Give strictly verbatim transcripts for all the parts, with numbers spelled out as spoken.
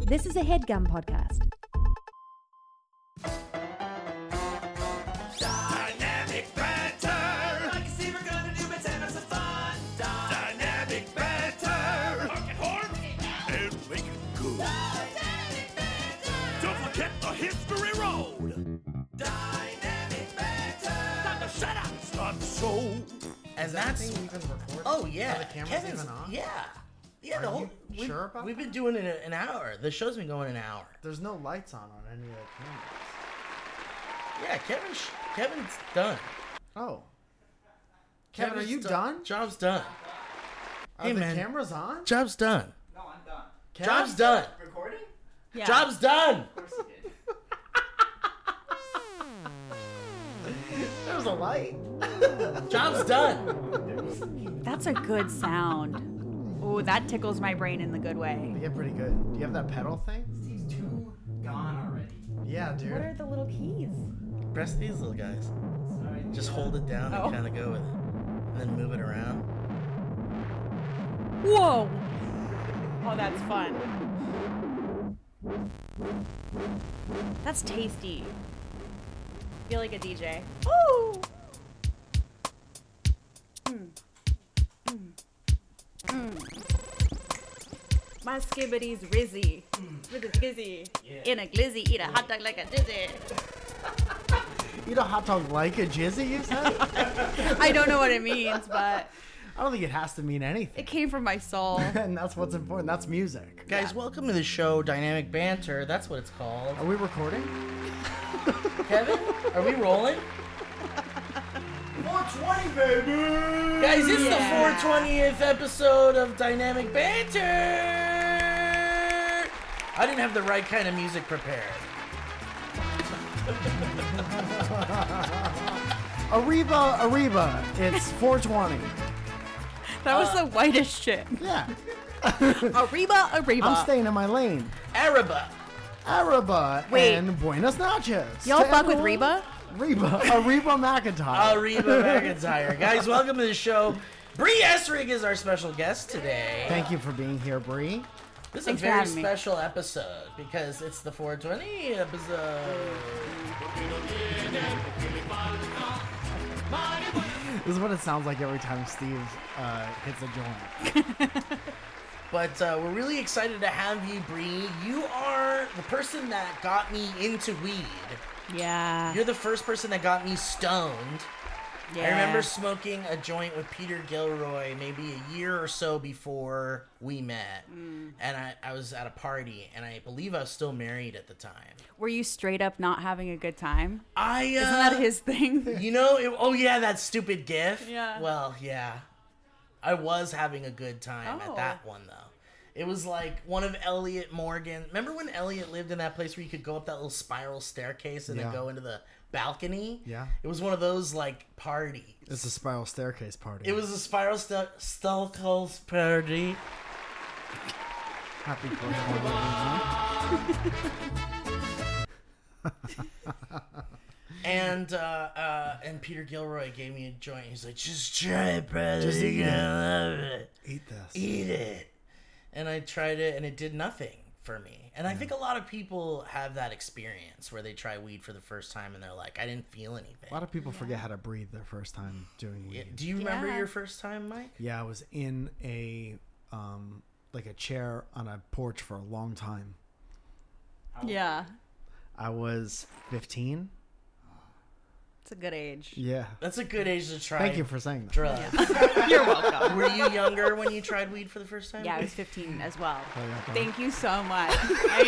This is a HeadGum podcast. Dynamic banter. Like you see, we're gonna do it and have some fun. Dynamic banter. Mark it hard and make it good. Dynamic banter. Don't forget the history road. Dynamic banter. Time to shut up. Start the show. And Is that's that thing even recording? oh yeah, Are the cameras Kevin's- even on? Yeah, yeah. Are the whole you we've, sure about we've that? been doing it an hour. The show's been going an hour. There's no lights on on any of the cameras. Yeah, Kevin's Kevin's done. Oh. Kevin, Kevin's are you do- done? Job's done. Are Hey, the man. cameras on? Job's done. No, I'm done. Kevin? Job's done. Recording? Yeah. Job's done. Of course you did. There was a light. Job's done. That's a good sound. Oh, that tickles my brain in the good way. You get pretty good. Do you have that pedal thing? Steve's two gone already. Yeah, dude. What are the little keys? Press these little guys. Sorry. Just hold it down Oh. and kind of go with it, and then move it around. Whoa! Oh, that's fun. That's tasty. Feel like a D J. Ooh! Mm. Mm. Mm. My skibbity's rizzy. With a glizzy. In a glizzy, eat a hot dog like a dizzy. Eat a hot dog like a jizzy, you said? I don't know what it means, but I don't think it has to mean anything. it came from my soul. And that's what's important. That's music. Guys, welcome to the show, Dynamic Banter. That's what it's called. Are we recording? Kevin, are we rolling? four twenty, baby! Guys, it's Yeah. the four twentieth episode of Dynamic Banter. I didn't have the right kind of music prepared. Arriba, Arriba. It's four twenty. That was the whitest shit. Yeah. Arriba, arriba. I'm staying in my lane. Araba. Arriba Wait. and Buenos Noches. Y'all To fuck with everyone. Reba? Reba. Arriba McIntyre. Ariba McIntyre. Guys, welcome to the show. Bree Essrig is our special guest today. Thank you for being here, Bree. This is Thanks a for very having me. special episode because it's the four twenty episode. This is what it sounds like every time Steve uh, hits a joint. But uh, we're really excited to have you, Bree. You are the person that got me into weed. Yeah. You're the first person that got me stoned. yeah. I remember smoking a joint with Peter Gilroy maybe a year or so before we met. Mm. And I, I was at a party, and I believe I was still married at the time. Were you straight up not having a good time? I, uh, Isn't that his thing? You know, it, oh yeah, that stupid gif. Yeah. Well, yeah. I was having a good time Oh. at that one, though. It was like one of Elliot Morgan. Remember when Elliot lived in that place where you could go up that little spiral staircase and Yeah. then go into the balcony? Yeah. It was one of those, like, parties. It's a spiral staircase party. It was a spiral st- staircase party. Happy four twenty. And uh, uh, and Peter Gilroy gave me a joint. He's like, just try it, brother. Just eat You're it. gonna love it. Eat this. Eat it. And I tried it, and it did nothing for me. And I think a lot of people have that experience where they try weed for the first time, and they're like, I didn't feel anything. A lot of people forget how to breathe their first time doing Yeah, weed. do you remember Yeah. your first time, Mike? Yeah, I was in a um like a chair on a porch for a long time. Yeah. I was fifteen. It's a good age. Yeah. That's a good age to try Thank you for saying that. drugs. You're welcome. Were you younger when you tried weed for the first time? Yeah, I was fifteen as well. Oh, yeah, go on. Thank you so much. I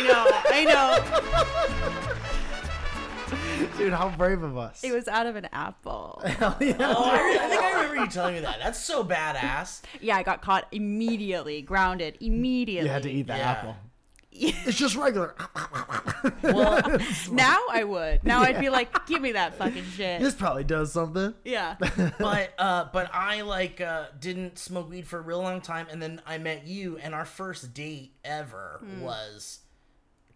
know, I know. Dude, how brave of us. It was out of an apple. Hell yeah. Oh, I, re- I think I remember you telling me that. That's so badass. Yeah, I got caught immediately, grounded immediately. You had to eat that Yeah. apple. It's just regular. Well, Now I would. Now I'd be like, give me that fucking shit. This probably does something. Yeah. but uh, but I like uh, didn't smoke weed for a real long time, and then I met you, and our first date ever Hmm. was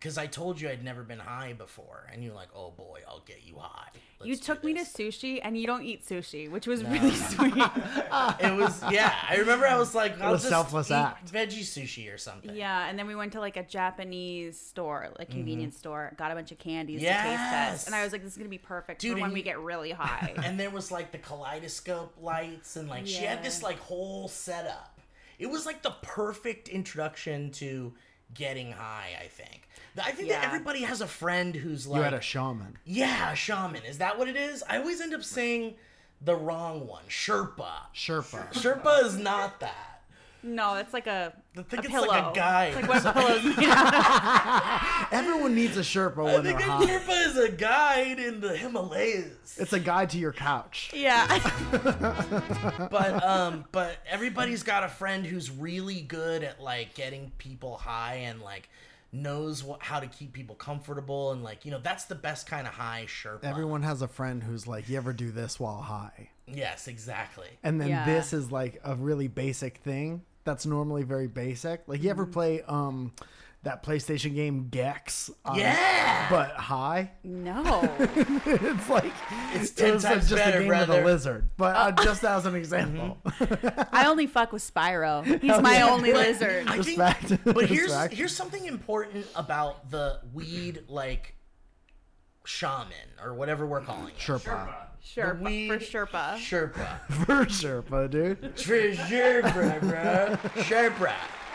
because I told you I'd never been high before, and you're like, "Oh boy, I'll get you high." Let's You do took me to this." sushi, and you don't eat sushi, which was really sweet. It was yeah. I remember I was like, "I'll a just selfless eat act. veggie sushi or something." Yeah, and then we went to like a Japanese store, like convenience store, got a bunch of candies to Yes. taste test, and I was like, "This is gonna be perfect Dude, for when and we you- get really high." And there was like the kaleidoscope lights, and like she had this Yeah. like whole setup. It was like the perfect introduction to getting high. I think. I think that Yeah. everybody has a friend who's You like, had a shaman. yeah, a shaman. Is that what it is? I always end up saying the wrong one. Sherpa. Sherpa. Sherpa is not that. No, it's like a, I think a it's pillow. like a guy. It's like what pillows made out of. Everyone needs a Sherpa I when they're think a high. Sherpa is a guide in the Himalayas. It's a guide to your couch. Yeah. But um, but everybody's got a friend who's really good at like getting people high and like knows what, how to keep people comfortable, and like, you know, that's the best kind of high Sherpa. Everyone has a friend who's like, you ever do this while high? Yes, exactly. And then Yeah. this is like a really basic thing that's normally very basic. Like, you ever Mm-hmm. play um that PlayStation game Gex? on- Yeah! But high? No. It's like It's it ten was like times just better, a game with brother. a lizard. But uh, just as an example. I only fuck with Spyro. He's my yeah. only But lizard. I think, Respect. but here's Respect. here's something important about the weed like shaman or whatever we're calling it. Sherpa. Sherpa, The weed for Sherpa. Sherpa. For Sherpa, dude. For Sherpa, bro. Sherpa.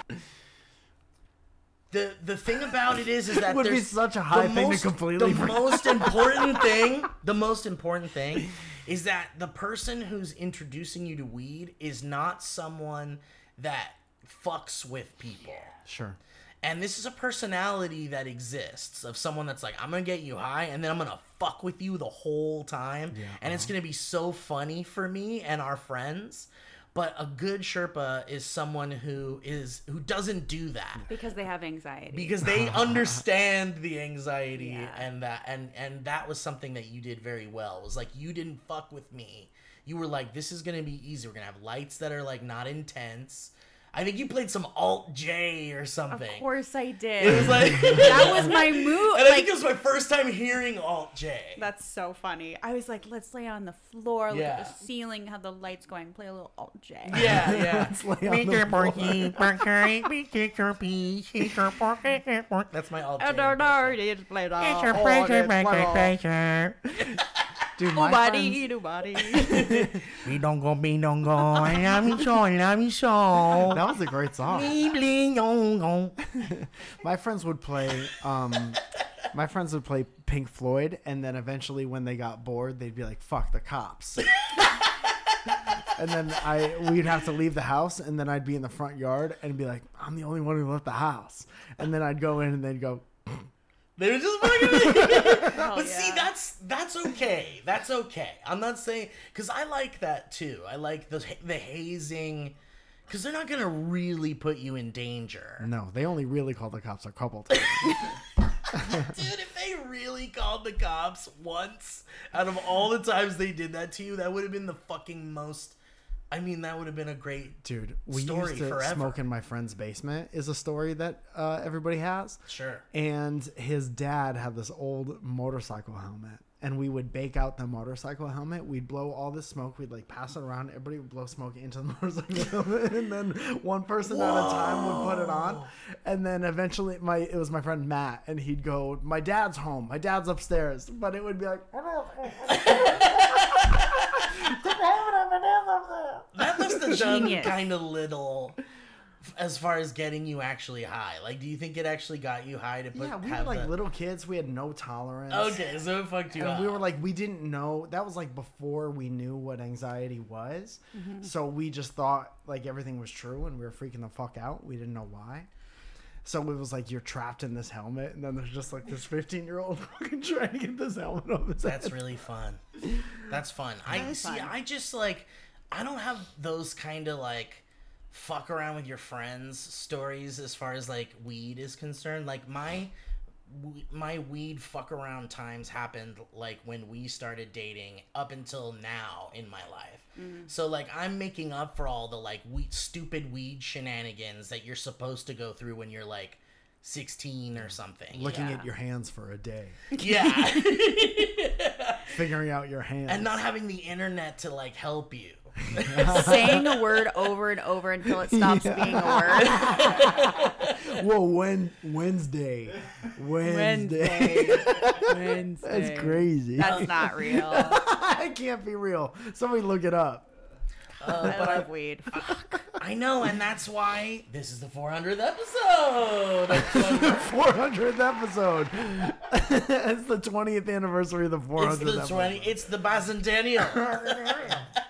The the thing about it is is that Would be there's such a high the thing to most, completely the forget. most important thing the most important thing is that the person who's introducing you to weed is not someone that fucks with people. Sure. And this is a personality that exists of someone that's like, I'm gonna get you high and then I'm gonna fuck with you the whole time. Yeah, and it's gonna be so funny for me and our friends. But a good Sherpa is someone who is who doesn't do that. Because they have anxiety. Because they understand the anxiety Yeah. and that and and that was something that you did very well. It was like, you didn't fuck with me. You were like, this is gonna be easy. We're gonna have lights that are like not intense. I think you played some Alt J or Of something. course I did. It was like That was my move. And I Like, think it was my first time hearing Alt J. that's so funny. I was like, let's lay on the floor, look Yeah. at the ceiling, have the lights going, play a little Alt J. Yeah, yeah. Let's lay on the floor. That's my Alt J. I don't know, impression. just play the Dude, my Nobody, friends, nobody. We don't go, we don't go. Let me show, let me show. that was a great song. My friends would play um my friends would play Pink Floyd, and then eventually when they got bored they'd be like, fuck the cops. And then I we'd have to leave the house, and then I'd be in the front yard and be like, I'm the only one who left the house. And then I'd go in and they'd go, They were just fucking. Hell But see, yeah. that's that's okay. That's okay. I'm not saying, because I like that too. I like the the hazing, because they're not gonna really put you in danger. no, they only really called the cops a couple times. Dude, if they really called the cops once out of all the times they did that to you, that would have been the fucking most. I mean, that would have been a great. Dude, we Story used to forever. smoke in my friend's basement is a story that uh, everybody has. Sure. And his dad had this old motorcycle helmet, and we would bake out the motorcycle helmet. We'd blow all this smoke. We'd like pass it around. Everybody would blow smoke into the motorcycle helmet, and then one person at a time would put it on. And then eventually, my it was my friend Matt, and he'd go, "My dad's home. My dad's upstairs." But it would be like, That must have done Genius. kind of little as far as getting you actually high. Like, do you think it actually got you high to put? yeah, we were have like the- little kids. We had no tolerance. Okay, so it fucked you And up. we were like, we didn't know. That was like before we knew what anxiety was. So we just thought like everything was true, and we were freaking the fuck out. We didn't know why. So it was like, you're trapped in this helmet, and then there's just like this fifteen year old fucking trying to get this helmet off his That's head. really fun. That's fun. I Very see. fun. I just like. I don't have those kind of like fuck around with your friends stories as far as like weed is concerned. Like my we- my weed fuck around times happened like when we started dating up until now in my life. So like I'm making up for all the like we- stupid weed shenanigans that you're supposed to go through when you're like sixteen or something. Looking Yeah. at your hands for a day, Yeah. figuring out your hands, And not having the internet to like help you. Saying a word over and over until it stops being a word. Whoa, when Wednesday, Wednesday, Wednesday. that's crazy. That's not real. It can't be real. Somebody look it up. I love weed. I know, and that's why this is the four hundredth episode. four hundredth episode. It's the twentieth anniversary of the four It's hundredth the episode. twenty. It's the bicentennial.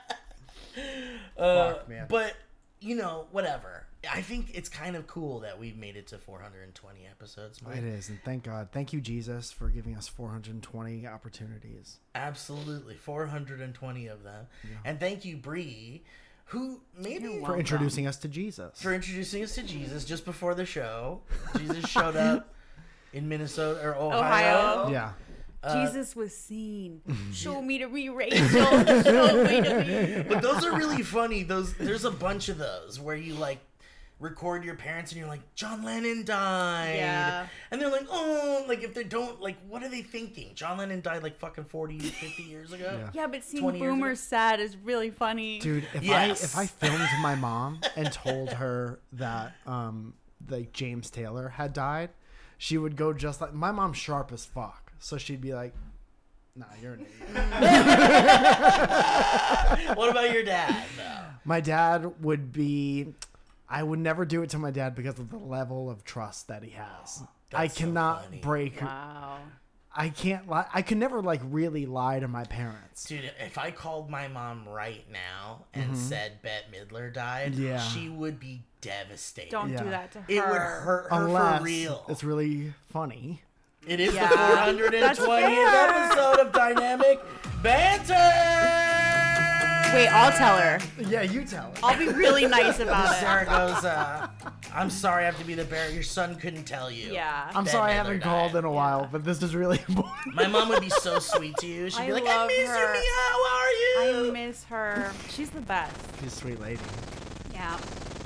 uh, Fuck, man. But you know, whatever. I think it's kind of cool that we've made it to four hundred twenty episodes. Mike. It is, and thank God. Thank you, Jesus, for giving us four hundred twenty opportunities. Absolutely, four hundred twenty of them. And thank you, Bree, who maybe For introducing us to Jesus. for introducing us to Jesus just before the show. Jesus showed up in Minnesota or Ohio. Ohio. Yeah. Jesus was seen. Show me to me, Rachel. Show me to me. But those are really funny. Those there's a bunch of those where you like record your parents and you're like, John Lennon died. Yeah. And they're like, oh, like if they don't, like, what are they thinking? John Lennon died like fucking forty, fifty years ago? Yeah. Yeah, but seeing twenty years boomers sad is really funny. Dude, if Yes. I if I filmed my mom and told her that um like James Taylor had died, she would go just like my mom's sharp as fuck. So she'd be like, nah, you're an idiot. What about your dad, though? My dad would be I would never do it to my dad because of the level of trust that he has. I That's so cannot funny. break Wow. I can't lie. I could never like really lie to my parents. Dude, if I called my mom right now and said Bette Midler died, Mm-hmm. Yeah. she would be devastated. Don't Yeah. do that to her. It would hurt her Unless for real. it's really funny. It is Yeah. the four hundred twentieth That's fair. episode of Dynamic Banter! Wait, I'll tell her. Yeah, you tell it. I'll be really nice about it. Sarah goes, uh, I'm sorry I have to be the bearer. Your son couldn't tell you. Yeah. I'm Bette sorry I Midler haven't died. called in a while, but this is really important. My mom would be so sweet to you. She'd I be like, I love miss her. you, Mia. How are I you? miss her. She's the best. She's a sweet lady. Yeah.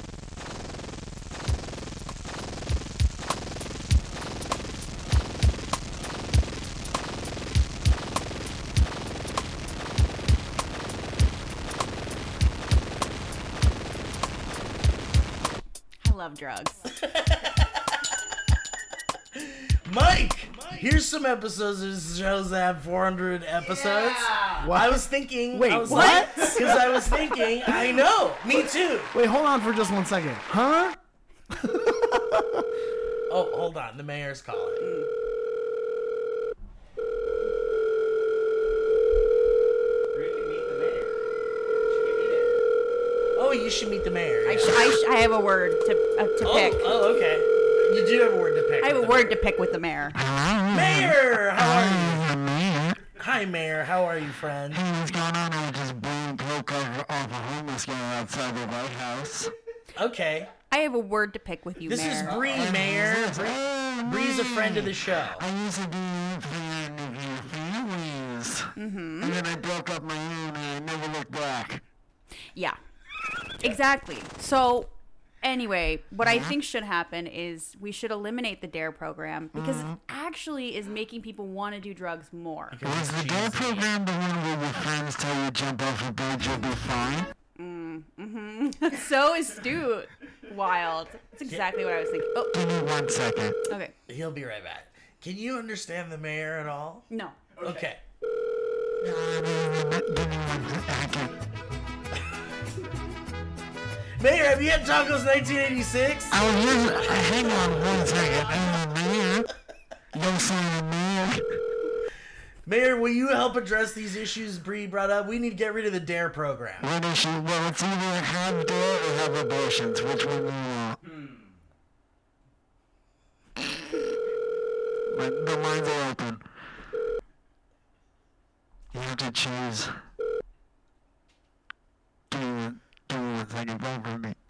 I love drugs. Mike, here's some episodes of shows that have four hundred episodes. I was thinking. Wait, I was what? Because I was thinking, I know. Me too. Wait, hold on for just one second. Huh? Oh, hold on. The mayor's calling. Oh, you should meet the mayor. I, yeah. sh- I, sh- I have a word to, uh, to oh, pick. oh, okay. You do have a word to pick. I have a with the word to pick with the mayor. Mayor, how are you? Hi, Mayor. How are you, friend? What's going on? I just blew broke off, off a homeless guy outside the White House. Okay. I have a word to pick with you, This Mayor. is Bree, Mayor. Bree, Oh, Bree's a friend of the show. I used to be for your families. Mm-hmm. And then I broke up my own and I never looked back. Yeah. Exactly. So, anyway, what I think should happen is we should eliminate the DARE program because it actually is making people want to do drugs more. Was the DARE program the one where your friends tell you jump off a bridge, you'll be fine? That's so astute. Wild. That's exactly what I was thinking. Oh, Give me one second. okay. He'll be right back. Can you understand the mayor at all? No. Okay. Give me one second. Mayor, have you had tacos nineteen eighty-six? I was just, uh, hang on one second. Uh, man. Don't say man. Mayor, will you help address these issues Bree brought up? We need to get rid of the DARE program. What is she? Well, it's either have dare or have abortions. Which one do you want? But the lines are open. You have to choose. Give me one, give me one second. Vote for me.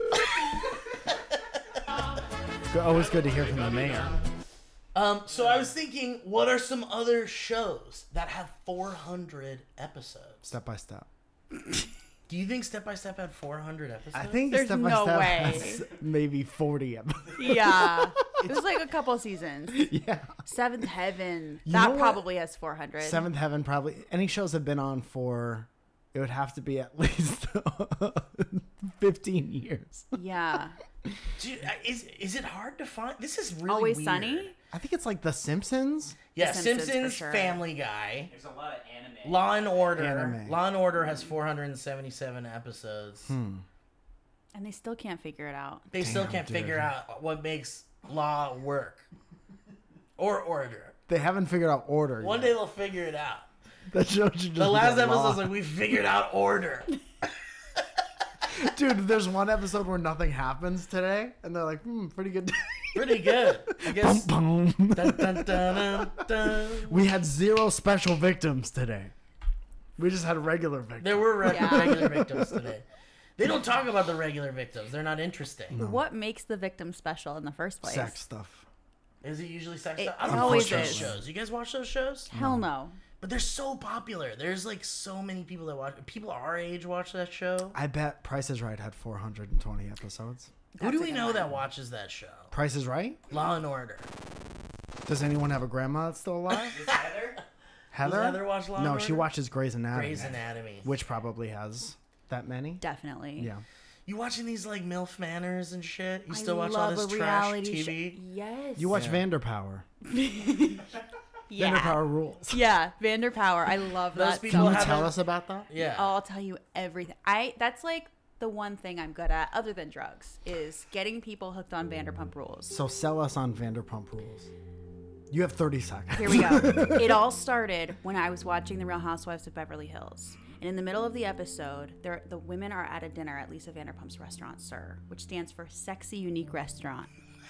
Always good to hear from the mayor. Um, so I was thinking, what are some other shows that have four hundred episodes? Step by step. Do you think Step by Step had four hundred episodes? I think There's Step by no Step way. has maybe forty episodes. Yeah. It was like a couple seasons. Yeah. Seventh Heaven. You that know what? probably has four hundred. Seventh Heaven probably. Any shows have been on for, it would have to be at least fifteen years. Yeah. Dude, uh, is is it hard to find? This is really Always weird. Sunny? I think it's like The Simpsons. Yeah, The Simpsons, Simpsons, for sure. Family Guy, There's a lot of anime. Law and Order. Anime. Law and Order has four hundred seventy-seven episodes. Hmm. And they still can't figure it out. They still Damn, can't dude. figure out what makes law work or order. They haven't figured out order. One yet. day they'll figure it out. That show should just The be last the episode law. was like, we figured out order. Dude, there's one episode where nothing happens today, and they're like, hmm, pretty good day. Pretty good. I guess. Boom, boom. Dun, dun, dun, dun, dun. We had zero special victims today. We just had regular victims. There were re- Yeah. regular victims today. They don't talk about the regular victims. They're not interesting. What makes the victim special in the first place? Sex stuff. Is it usually sex It stuff? I don't always watch those is. shows. You guys watch those shows? Hell no. But they're so popular. There's like so many people that watch. People our age watch that show. I bet Price is Right had four hundred twenty episodes. Who That's do a we good know one. that watches that show? Price is Right? Law and Order. Does anyone have a grandma that's still alive? Is Heather? Heather? Does Heather watch Law and No, Order? she watches Grey's Anatomy. Grey's Anatomy. Which probably has that many. Definitely. Yeah. You watching these like MILF Manners and shit? You still I watch all love this a trash reality T sh- V? Yes. You watch Yeah. Vanderpower. yeah. Vanderpower rules. Yeah, Vanderpower. I love Those that. people so Can you have tell a- us about that? Yeah. Oh, I'll tell you everything. I that's like the one thing I'm good at, other than drugs, is getting people hooked on Vanderpump Rules. So sell us on Vanderpump Rules. You have thirty seconds. Here we go. It all started when I was watching The Real Housewives of Beverly Hills. And in the middle of the episode, there, the women are at a dinner at Lisa Vanderpump's restaurant, Sir, which stands for Sexy Unique Restaurant.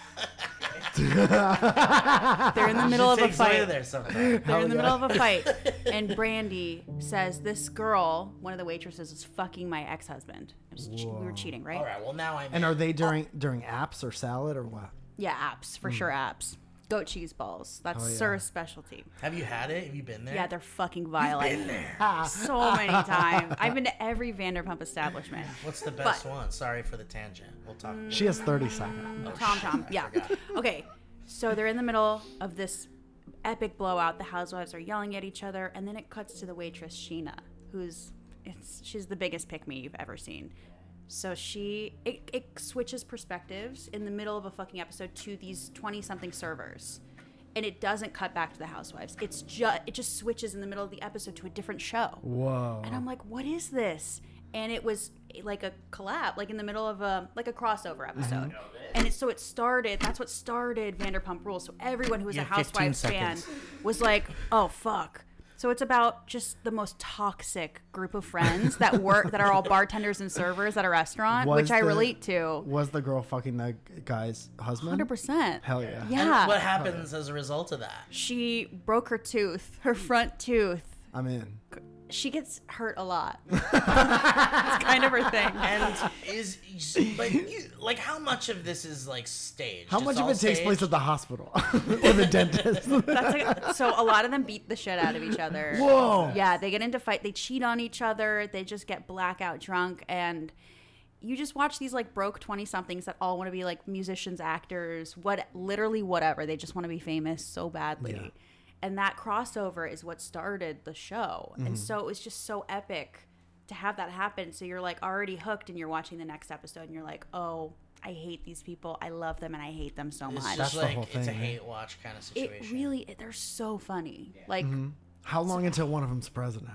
They're in the middle of a Takes away fight. there sometime. They're in the yeah. middle of a fight, and Brandy says, "This girl, one of the waitresses, is fucking my ex-husband. It was che- we were cheating, right? All right. Well, now I'm. And are they during during apps or salad or what? Yeah, apps for sure. Apps, goat cheese balls. That's Oh, yeah. Sir's specialty. Have you had it? Have you been there? Yeah, they're fucking vile. been I- there. so many times. I've been to every Vanderpump establishment. What's the best But- one? Sorry for the tangent. We'll talk. She has thirty seconds. Tom Tom. Yeah. forgot. Okay. So they're in the middle of this epic blowout. The housewives are yelling at each other, and then it cuts to the waitress Sheena, who's it's she's the biggest pick me you've ever seen. So she it, it switches perspectives in the middle of a fucking episode to these twenty something servers. And it doesn't cut back to the housewives. It's just it just switches in the middle of the episode to a different show. Whoa. And I'm like, what is this? And it was like a collab, like in the middle of a like a crossover episode. And it, so it started. That's what started Vanderpump Rules. So everyone who was You a have fifteen Housewives fan seconds. was like, oh fuck. So it's about just the most toxic group of friends that work that are all bartenders and servers at a restaurant, Was which I the- relate to. Was the girl fucking the guy's husband? Hundred percent. Hell yeah. Yeah. What happens as a result of that? She broke her tooth, her front tooth. I'm in. She gets hurt a lot. It's kind of her thing. And is but you, like how much of this is like staged? How It's much of all it takes place staged? at the hospital or the dentist? That's like, so a lot of them beat the shit out of each other. Whoa. Yeah, they get into fight. They cheat on each other. They just get blackout drunk, and you just watch these like broke twenty somethings that all want to be like musicians, actors, what literally whatever. They just want to be famous so badly. Yeah. And that crossover is what started the show. Mm-hmm. And so it was just so epic to have that happen. So you're like already hooked, and you're watching the next episode, and you're like, oh, I hate these people. I love them, and I hate them so It's much. just the like whole it's thing, a right? hate watch kind of situation. It really, they're so funny. Like, How long until one of them's president?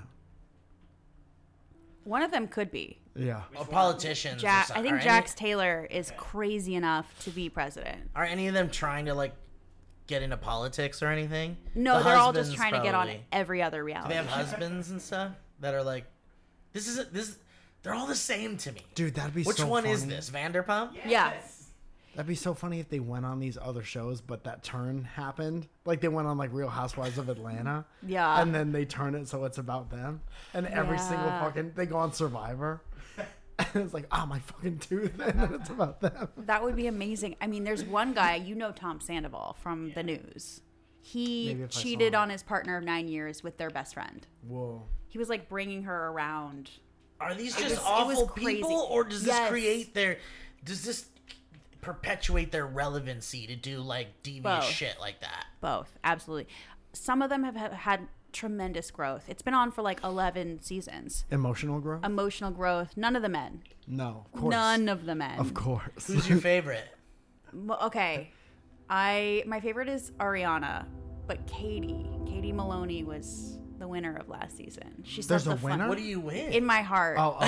one of them could be. Yeah. Or politicians. or Jack, some- I are think any- Jax Taylor is crazy enough to be president. Are any of them trying to like get into politics or anything? No, The they're all just husbands trying to get on probably. every other Do reality they have show. husbands and stuff that are like, this is this. They're all the same to me. Dude, that'd be Which so one is funny. this? Vanderpump? Yeah. That'd be so funny if they went on these other shows, but that turn happened. Like they went on like Real Housewives of Atlanta. Yeah. And then they turn it so it's about them. And every single Yeah. fucking they go on Survivor. And it's like, ah, my fucking tooth, and then it's about them. That would be amazing. I mean, there's one guy, you know Tom Sandoval from the news. He Maybe if I saw cheated him. on his partner of nine years with their best friend. Whoa. He was like bringing her around. Are these It just was- it awful was crazy. people, or does this Yes. create their? Does this perpetuate their relevancy to do like devious Both. shit like that? Both, absolutely. Some of them have ha- had tremendous growth. It's been on for like eleven seasons. Emotional growth? Emotional growth. None of the men. No, of course. None of the men. Of course. Who's your favorite? Well, okay, I my favorite is Ariana, but Katie, Katie Maloney was the winner of last season. She said There's the a fun- winner? What do you win? in my heart. Oh, oh,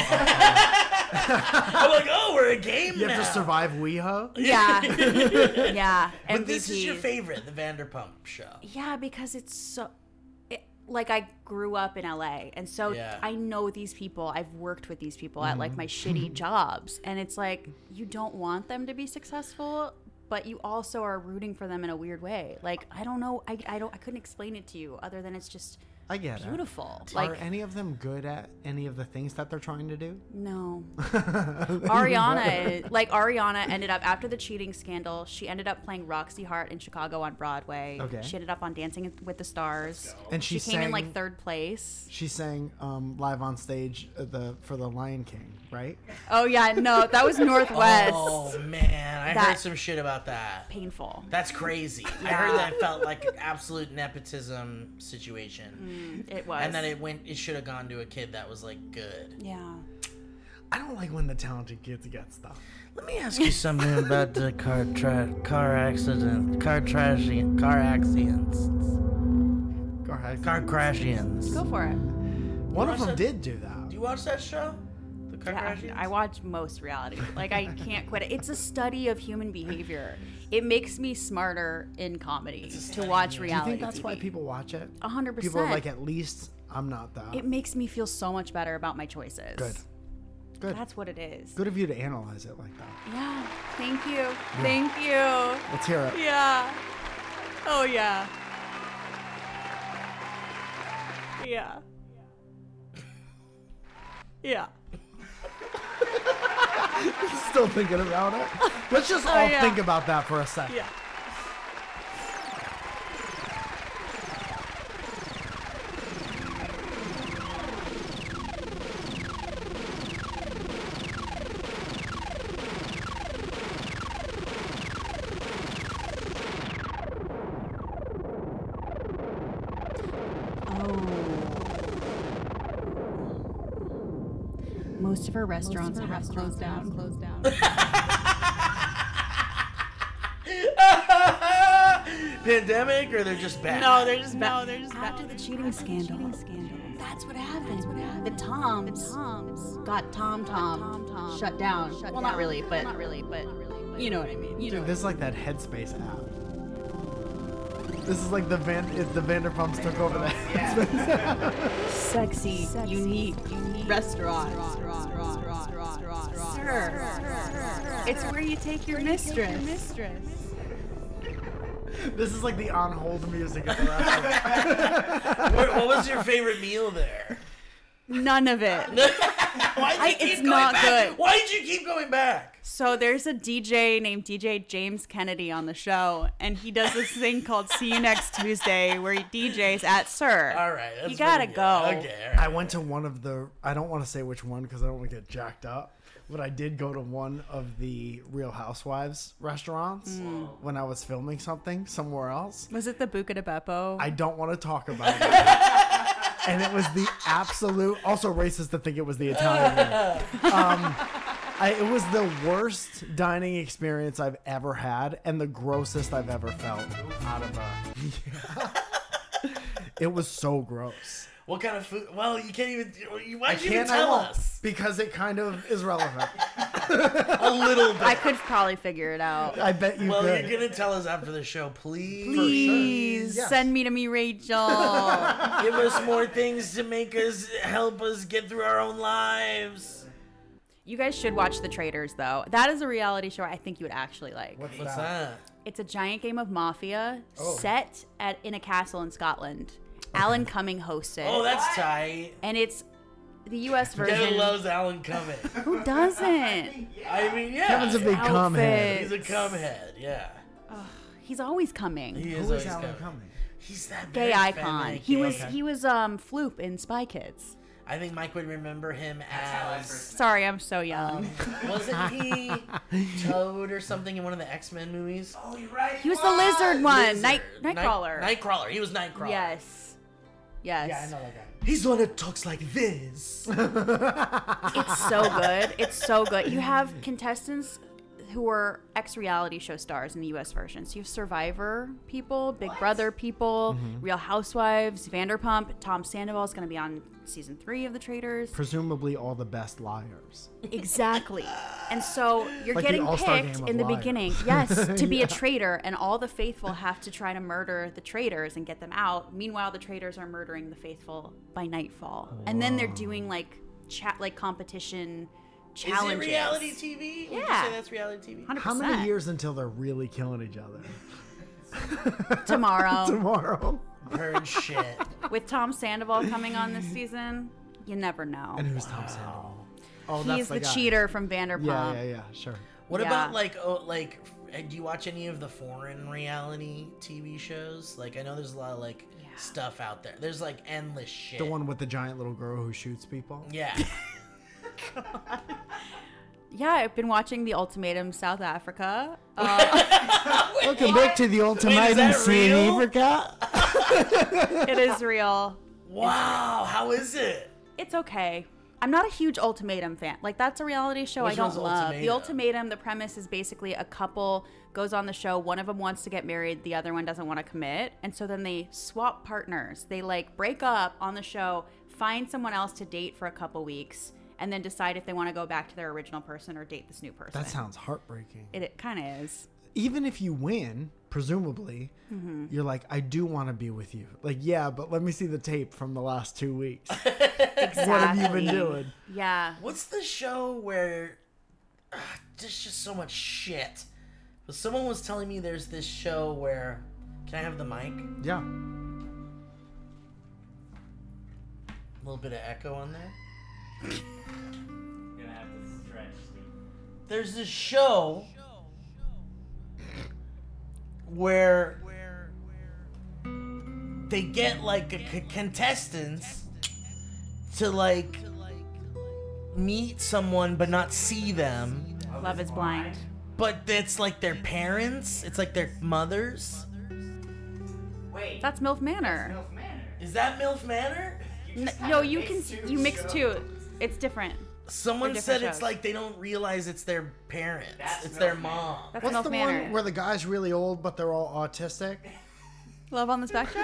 oh. I'm like, oh, we're a game You now. have to survive Weeha? Yeah, yeah. But this is your M V Ps. favorite, the Vanderpump show. Yeah, because it's so. It, like I grew up in L A, and so Yeah. I know these people. I've worked with these people at like my shitty jobs, and it's like you don't want them to be successful, but you also are rooting for them in a weird way. Like I don't know, I, I don't, I couldn't explain it to you other than it's just I get it. beautiful. Are Like any of them good at any of the things that they're trying to do? no, Ariana, like Ariana ended up after the cheating scandal. She ended up playing Roxy Hart in Chicago on Broadway. Okay. She ended up on Dancing with the Stars. And She she came in sang- like third place. She sang um, live on stage at the for the Lion King, right? Oh yeah, no, that was Northwest. Oh man, I That- heard some shit about that. Painful. That's crazy. I heard that felt like an absolute nepotism situation. It was. And then it went. It should have gone to a kid that was like good. Yeah. I don't like when the talented kids get stuff. Let me ask you something about the car tra- car accident, car trashing, car accidents, Go ahead. car crashians. Go for it. One of watch them that? did do that. Do you watch that show? The car Yeah, crashians? I watch most reality. Like I can't quit it. It's a study of human behavior. It makes me smarter in comedy to watch Do you reality. think that's T V. why people watch it? A hundred percent. People are like, at least I'm not that. It makes me feel so much better about my choices. Good. Good. That's what it is. Good of you to analyze it like that. Yeah. Thank you. Thank you. Let's hear it. Yeah. Oh yeah. Yeah. Yeah. Still thinking about it. Let's just Oh, all yeah. think about that for a second. Yeah. Most of our restaurants have closed down. Closed down. Pandemic, or they're just bad? No, they're just no, they're just after the cheating scandal. That's what happened. The Toms, got Tom Tom, shut down. well, not really, but not really, but you know what I mean. You know. Dude, this is like that Headspace app. This is like the Van if the Vanderpumps took over the Headspace. Sexy, unique, restaurant. Sir, it's where you take your mistress. This is like the on hold music of the restaurant. What, what was your favorite meal there? None of it. Why'd you I- keep it's going not back? good. Why did you keep going back? So there's a D J named D J James Kennedy on the show, and he does this thing called See You Next Tuesday, where he D Js at Sir. All right, that's you gotta pretty good. go. Okay, all right. I went to one of the. I don't want to say which one because I don't want to get jacked up. But I did go to one of the Real Housewives restaurants when I was filming something somewhere else. Was it the Buca de Beppo? I don't want to talk about it. And it was the absolute. Also racist to think it was the Italian one. Um, I, it was the worst dining experience I've ever had, and the grossest I've ever felt out of a. It was so gross. What kind of food? Well, you can't even. Why'd I you even can't. I tell won't, us? because it kind of is relevant. A little bit. I could probably figure it out. I bet you well, could. you're gonna tell us after the show, please. Please Yes. send me to me, Rachel. Give us more things to make us help us get through our own lives. You guys should watch The Traitors, though. That is a reality show I think you would actually like. What's, What's that? that? It's a giant game of Mafia Oh. set at in a castle in Scotland. Alan Cumming hosts it, Oh, that's tight. and it's the U S Kevin version. loves Alan Cumming. Who doesn't? I mean, yeah. Kevin's a big cum head. He's a cum head, yeah. He's always coming. He is Who is always Alan coming. Cumming? He's that Gay very icon. feminine He gay was icon. he was um Floop in Spy Kids. I think Mike would remember him as. Sorry, I'm so young. Um, wasn't he Toad or something in one of the X-Men movies? Oh, you're right. He was the lizard one, Lizard. Night Night- Nightcrawler. Nightcrawler. He was Nightcrawler. Yes. Yes. Yeah, I know that guy. He's the one that talks like this. It's so good. It's so good. You have contestants who are ex-reality show stars in the U S version. So you have Survivor people, Big Brother people, Mm-hmm. Real Housewives, Vanderpump. Tom Sandoval is going to be on season three of The Traitors. Presumably all the best liars. Exactly. And so you're Like the getting All-Star picked Game of in the liars. beginning, yes, to be a traitor, and all the faithful have to try to murder the traitors and get them out. Meanwhile, the traitors are murdering the faithful by nightfall. And then they're doing like chat like competition challenges. Is it reality T V? Would you Yeah. say that's reality T V? one hundred How percent. many years until they're really killing each other? Tomorrow. Tomorrow. Heard shit. With Tom Sandoval coming on this season, you never know. And who's Tom Sandoval? Oh, He's that's the guy. cheater from Vanderpump. Yeah, yeah, yeah. Sure. What Yeah. about like oh like uh, do you watch any of the foreign reality T V shows? Like I know there's a lot of like Yeah. stuff out there. There's like endless shit. The one with the giant little girl who shoots people. Yeah. Yeah, I've been watching The Ultimatum South Africa. Uh, Welcome back to the ultimatum, that South real? Africa. it is real. Wow, how is it? It's okay. I'm not a huge Ultimatum fan. Like, that's a reality show Which I don't one's love. The Ultimatum? Ultimatum, the premise is basically a couple goes on the show. One of them wants to get married. The other one doesn't want to commit. And so then they swap partners. They, like, break up on the show, find someone else to date for a couple weeks, and then decide if they want to go back to their original person or date this new person. That sounds heartbreaking. It, it kind of is. Even if you win, presumably, Mm-hmm. you're like, I do want to be with you. Like, yeah, but let me see the tape from the last two weeks. Exactly. What have you been doing? Yeah. What's the show where uh, there's just so much shit? But someone was telling me there's this show where can I have the mic? Yeah. A little bit of echo on there. Gonna have to stretch, Steve. There's this show where they get like a c- contestants to like meet someone but not see them, Love is Blind. but it's like their parents, it's like their mothers. Wait. That's MILF Manor. Milf Manor. Is that MILF Manor? N- just no, kinda you mixed can two you mix shows. two. It's different. Someone They're said different it's shows. like they don't realize it's their parents. That's it's their MILF mom. That's What's MILF the Manor. one where the guy's really old, but they're all autistic? Love on the Spectrum?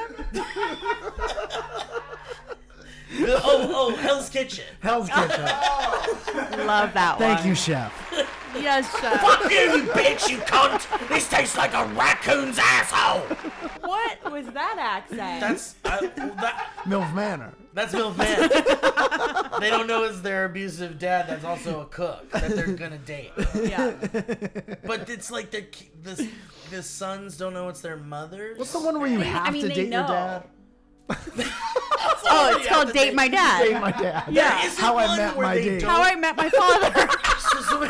oh, oh, Hell's Kitchen. Hell's Kitchen. Love that Thank one. you, chef. Yes, chef. Fuck you, you bitch, you cunt! This tastes like a raccoon's asshole! What was that accent? That's uh, that, MILF Manor. that's MILF Manor. They don't know it's their abusive dad that's also a cook that they're gonna date. yeah. But it's like their ki- the the sons don't know it's their mothers. What's the one where you They- have I mean, to they date your know. dad? Oh, it's Yeah, called the Date date- My Dad. Date my dad. Yeah. Isn't How I one Met where My they Date. don't- How I Met My Father. So- so-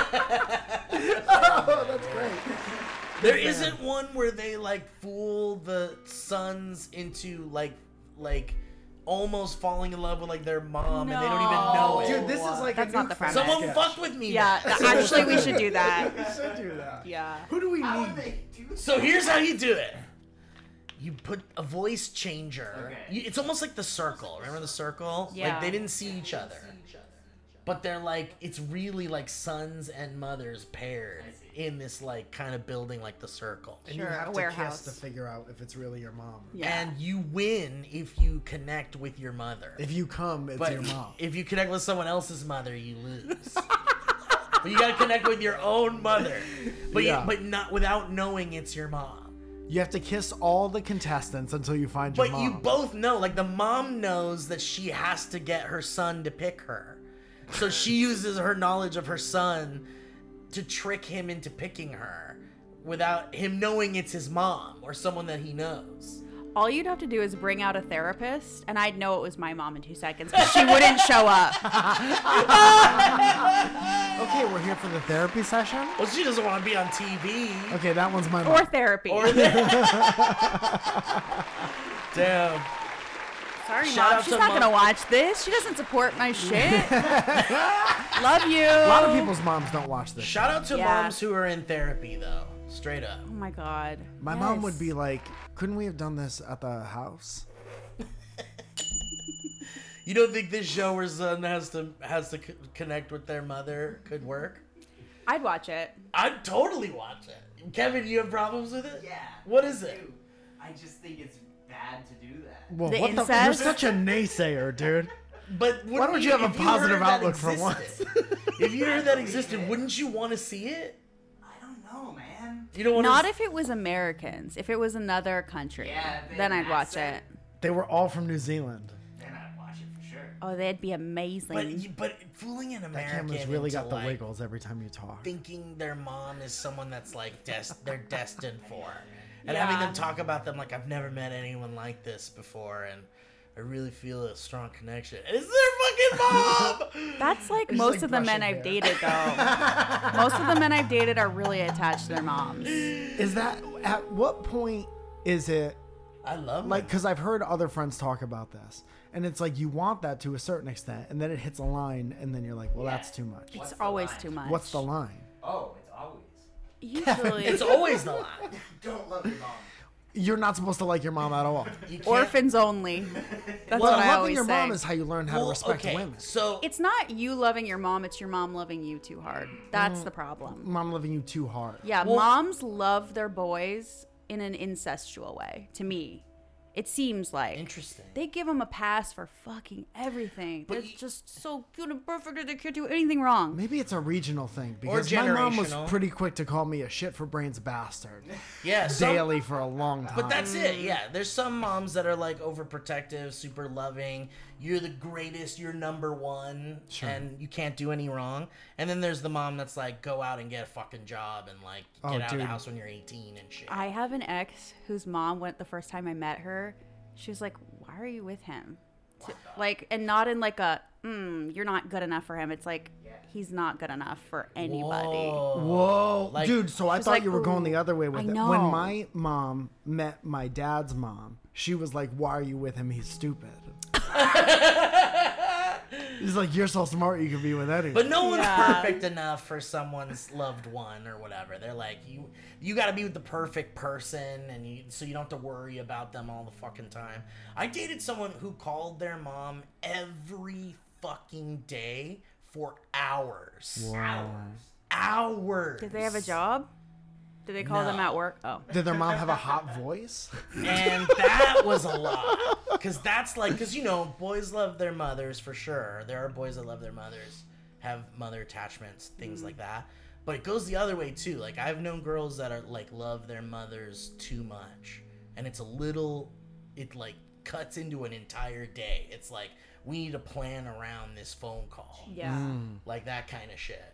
Oh, that's great. There isn't one where they like fool the sons into like like almost falling in love with like their mom and they don't even know it. Dude, this is like That's a not new the premise. Someone sketch. fucked with me. yeah, man. th- actually, we should do that. We should do that. Yeah. Who do we How need? would they do that? So here's how you do it. You put a voice changer. Okay. You, it's almost like The Circle. Remember The Circle? Yeah. Like they didn't see each other. But they're like, it's really like sons and mothers paired in this like kind of building like The Circle. And Sure, you have a to warehouse. kiss to figure out if it's really your mom. Yeah. And you win if you connect with your mother. If you come, it's But your mom. if you connect with someone else's mother, you lose. But you gotta connect with your own mother. But Yeah. you, but not without knowing it's your mom. You have to kiss all the contestants until you find your But mom. you both know, like the mom knows that she has to get her son to pick her. So she uses her knowledge of her son to trick him into picking her without him knowing it's his mom or someone that he knows. All you'd have to do is bring out a therapist, and I'd know it was my mom in two seconds because she wouldn't show up. Okay, we're here for the therapy session. Well, she doesn't want to be on T V. Okay, that one's my mom. Or therapy. Or Damn. Sorry, Shout Mom. out She's to not Mom. going to watch this. She doesn't support my shit. Love you. A lot of people's moms don't watch this. Shout out to Yeah. moms who are in therapy, though. Straight up. Oh my God. My mom Yes. would be like, couldn't we have done this at the house? You don't think this show where son has to has to c- connect with their mother could work? I'd watch it. I'd totally watch it. Kevin, you have problems with it? Yeah. What is it? Dude, I just think it's bad to do that. Well, The what the? You're incest? such a naysayer, dude. But Why don't you have a if positive heard that outlook for existed- if you heard that existed, wouldn't you want to see it? I don't know, man. You don't want Not to. if it was Americans. If it was another country, Yeah, they then had I'd watch accent. it. They were all from New Zealand. Then I'd watch it for sure. Oh, they'd be amazing. But you- but fooling an That American camera's really into, got the like, wiggles every time you talk. thinking their mom is someone that's like des- they're destined for, and having Yeah. them talk about them like I've never met anyone like this before, and I really feel a strong connection. And it's their fucking mom. That's like It's most like of the men brushing I've hair. dated, though. Most of the men I've dated are really attached to their moms. Is that at what point is it I love like? my- Because I've heard other friends talk about this, and it's like you want that to a certain extent, and then it hits a line, and then you're like, well, Yeah. that's too much. What's It's the always line? too much. What's the line? Oh, it's always. Usually, It's always the line. Don't love your mom. You're not supposed to like your mom at all. You can't- orphans only. That's Well, what I loving always your say. mom is how you learn how Well, to respect okay, women. So It's not you loving your mom, it's your mom loving you too hard. That's Mm. the problem. Mom loving you too hard. Yeah, Well- moms love their boys in an incestual way, to me. It seems like. interesting. They give them a pass for fucking everything. But They're y- just so good and perfect that they can't do anything wrong. Maybe it's a regional thing because my mom was generational. pretty quick to call me a shit for brains bastard Yeah, some- daily for a long time. But that's it, yeah. There's some moms that are like overprotective, super loving. You're the greatest, you're number one, Sure. and you can't do any wrong. And then there's the mom that's like, go out and get a fucking job and like Oh, get out of dude. the house when you're eighteen and shit. I have an ex whose mom went the first time I met her. She was like, "Why are you with him?" To- like, and not in like a, mm, "You're not good enough for him." It's like he's not good enough for anybody. Whoa. Whoa, Like- dude! So I She's thought like, you were going the "Ooh, other way with I it. When know." my mom met my dad's mom, she was like, "Why are you with him? He's stupid." He's like, "You're so smart. You can be with anyone." But no one's Yeah. perfect enough for someone's loved one or whatever. They're like, you you got to be with the perfect person, and you so you don't have to worry about them all the fucking time. I dated someone who called their mom every fucking day for hours. Wow. Hours. Did they have a job? Did they call them No. at work? Oh, Did their mom have a hot voice? And that was a lot. Because that's like, because, you know, boys love their mothers for sure. There are boys that love their mothers, have mother attachments, things like that. But it goes the other way too. Like, I've known girls that are like, love their mothers too much. And it's a little, it like cuts into an entire day. It's like, we need to plan around this phone call. yeah. Mm. Like that kind of shit.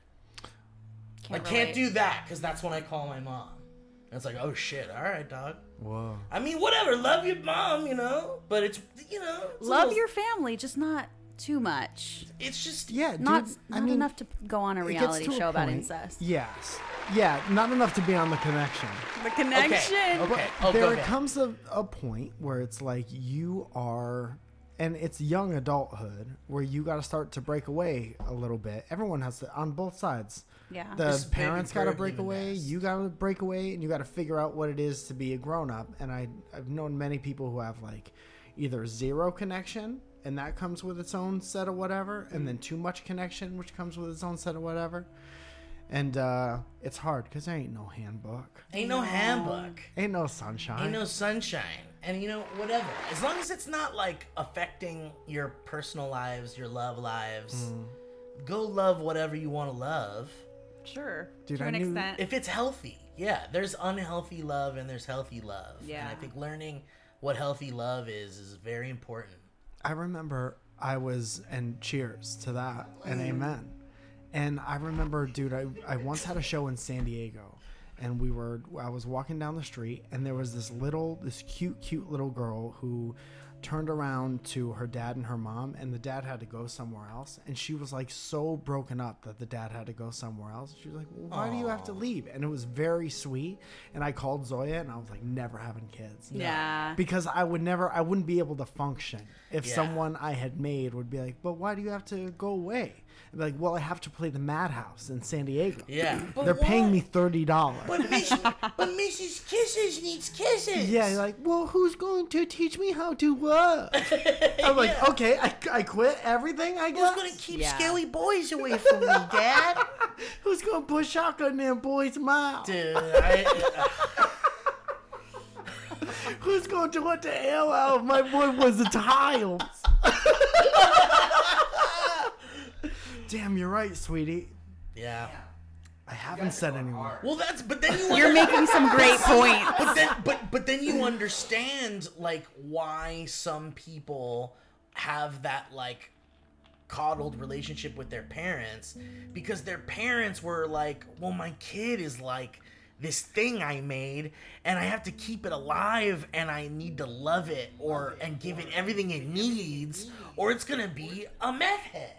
Can't I can't relate. do that because that's when I call my mom. And it's like, oh shit, all right, dog. Whoa. I mean, whatever. Love your mom, you know. But it's, you know, it's a Love little- your family, just not too much. It's just Yeah, dude. Not, I not mean, enough to go on a it gets reality to a show about point- incest. Yes. Yeah, not enough to be on the connection. The connection. Okay. okay. Oh, there go ahead. comes a, a point where it's like you are, and it's young adulthood where you got to start to break away a little bit. Everyone has to, on both sides. Yeah. The This baby parents got to bird break even away. nest. You got to break away, and you got to figure out what it is to be a grown up. And I, I've known many people who have like either zero connection, and that comes with its own set of whatever, and then too much connection, which comes with its own set of whatever. And uh, it's hard because there ain't no handbook, Ain't no handbook. ain't no sunshine. Ain't no sunshine. And, you know, whatever. As long as it's not, like, affecting your personal lives, your love lives, go love whatever you want to love. Sure. Dude, to I an knew- extent. If it's healthy. Yeah, there's unhealthy love and there's healthy love. And Yeah. I think learning what healthy love is is very important. I remember I was, and cheers to that, and amen. And I remember, dude, I, I once had a show in San Diego, and we were, I was walking down the street, and there was this little, this cute, cute little girl who turned around to her dad and her mom, and the dad had to go somewhere else. And she was like so broken up that the dad had to go somewhere else. She was like, well, why do you have to leave? And it was very sweet. And I called Zoya and I was like, never having kids. Yeah. Because I would never, I wouldn't be able to function if Yeah. someone I had made would be like, but why do you have to go away? I'd be like, well, I have to play the Madhouse in San Diego. Yeah. But They're paying why? me thirty dollars. But, Miss, but Missus Kisses needs kisses. Yeah, you're like, well, who's going to teach me how to work? I'm like, okay, I, I quit everything, I guess. Who's gonna keep Yeah. scaly boys away from me, Dad? Who's going to put shotgun in them boys' mouth? Dude, I, Who's going to let the hell out of my boy was the tiles? Damn, you're right, sweetie. yeah. I haven't said anymore. Well, that's but then you You're making some great points. but then but but then you understand like why some people have that like coddled relationship with their parents, because their parents were like, well, my kid is like this thing I made and I have to keep it alive and I need to love it or and give it everything it needs or it's gonna be a meth head.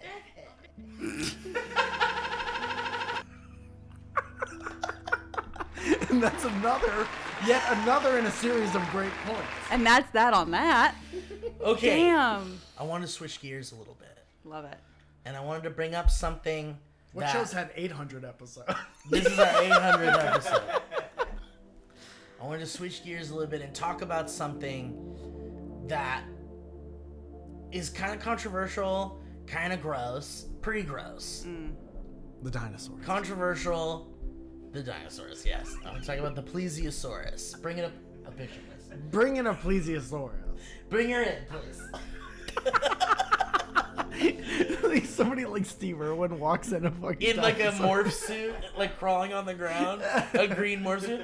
And that's another, yet another in a series of great points. And that's that on that. Okay. Damn. I want to switch gears a little bit. Love it. And I wanted to bring up something What that shows had eight hundred episodes? this is our eight hundredth episode. I wanted to switch gears a little bit and talk about something that is kind of controversial, kind of gross, pretty gross. The dinosaurs. Controversial, the dinosaurs, yes. I'm talking about the plesiosaurus. Bring it up a picture, please. Bring in a plesiosaurus. Bring her in, please. Like somebody like Steve Irwin walks in a fucking In like a dinosaur. morph suit, like crawling on the ground. A green morph suit.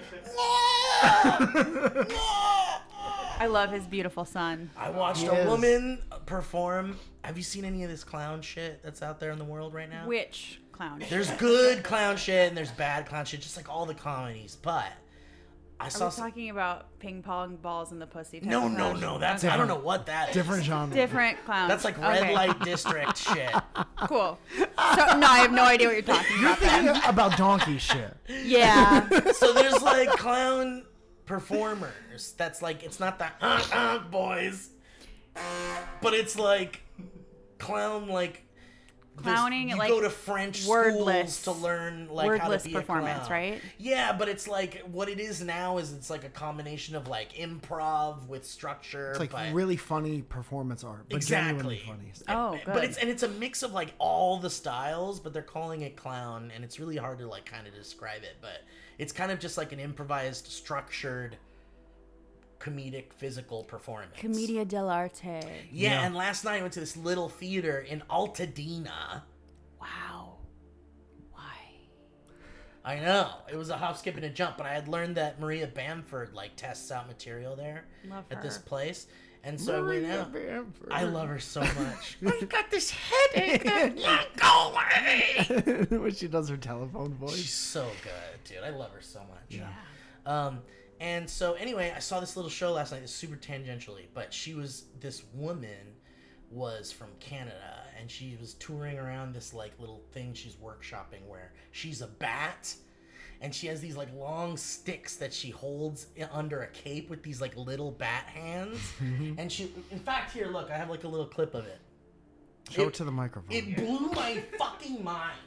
I love his beautiful son. I watched He a is. woman perform. Have you seen any of this clown shit that's out there in the world right now? Which clown? There's good clown shit and there's bad clown shit, just like all the comedies. But I Are saw we some... talking about ping pong balls in the pussy? Type No, of no, clown? no. That's Okay. I don't know what that is. Different genre. Different clowns. That's like red Okay. light district shit. Cool. So, no, I have no idea what you're talking You're about. then. thinking about donkey shit. Yeah. So there's like clown performers. That's like it's not the uh, uh, boys, but it's like clown like. there's- Clowning, You like, go to French wordless- schools to learn like how wordless to be a performance, clown. right? Yeah, but it's like what it is now is it's like a combination of like improv with structure. It's like but really funny performance art, but exactly. genuinely funny. Oh, good. But it's and it's a mix of like all the styles, but they're calling it clown, and it's really hard to like kind of describe it. But it's kind of just like an improvised, structured, comedic, physical performance. Commedia dell'arte. Yeah, Yeah. and last night I went to this little theater in Altadena. Wow. Why? I know it was a hop, skip, and a jump, but I had learned that Maria Bamford like tests out material there Love at this her. place, and so I went Maria out. Bamford. I love her so much. I've got this headache. I'm not go away. when she does her telephone voice. She's so good, dude. I love her so much. Yeah. Um, and so anyway, I saw this little show last night. It's super tangentially, but she was this woman was from Canada, and she was touring around this like little thing she's workshopping where she's a bat, and she has these like long sticks that she holds i- under a cape with these like little bat hands. And she, in fact, here, look, I have like a little clip of it. Show it- it to the microphone. It blew my fucking mind.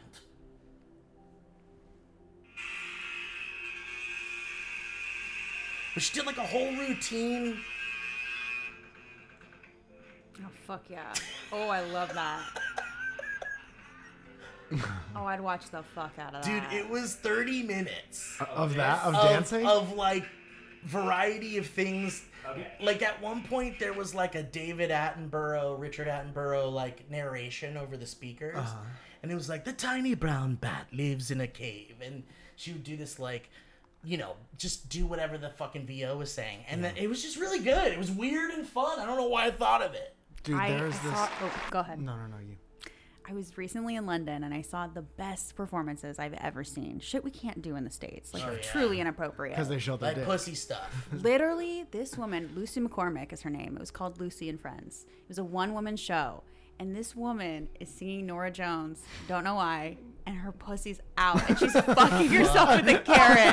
But she did like a whole routine. Oh, fuck yeah. Oh, I love that. Oh, I'd watch the fuck out of Dude, that. it was thirty minutes of that of of, dancing. of like variety of things. Okay. Like at one point there was like a David Attenborough, Richard Attenborough like narration over the speakers. Uh-huh. And it was like the tiny brown bat lives in a cave, and she would do this like, you know, just do whatever the fucking V O was saying. And then it was just really good. It was weird and fun. I don't know why I thought of it. Dude, I, there's I this. saw, oh, go ahead. No, no, no, you. I was recently in London and I saw the best performances I've ever seen. Shit we can't do in the States. Like, Oh, yeah. truly inappropriate. Because they show their Like dick. pussy stuff. Literally, this woman, Lucy McCormick is her name. It was called Lucy and Friends. It was a one-woman show. And this woman is singing Nora Jones, don't know why, and her pussy's out. And she's fucking herself with a carrot.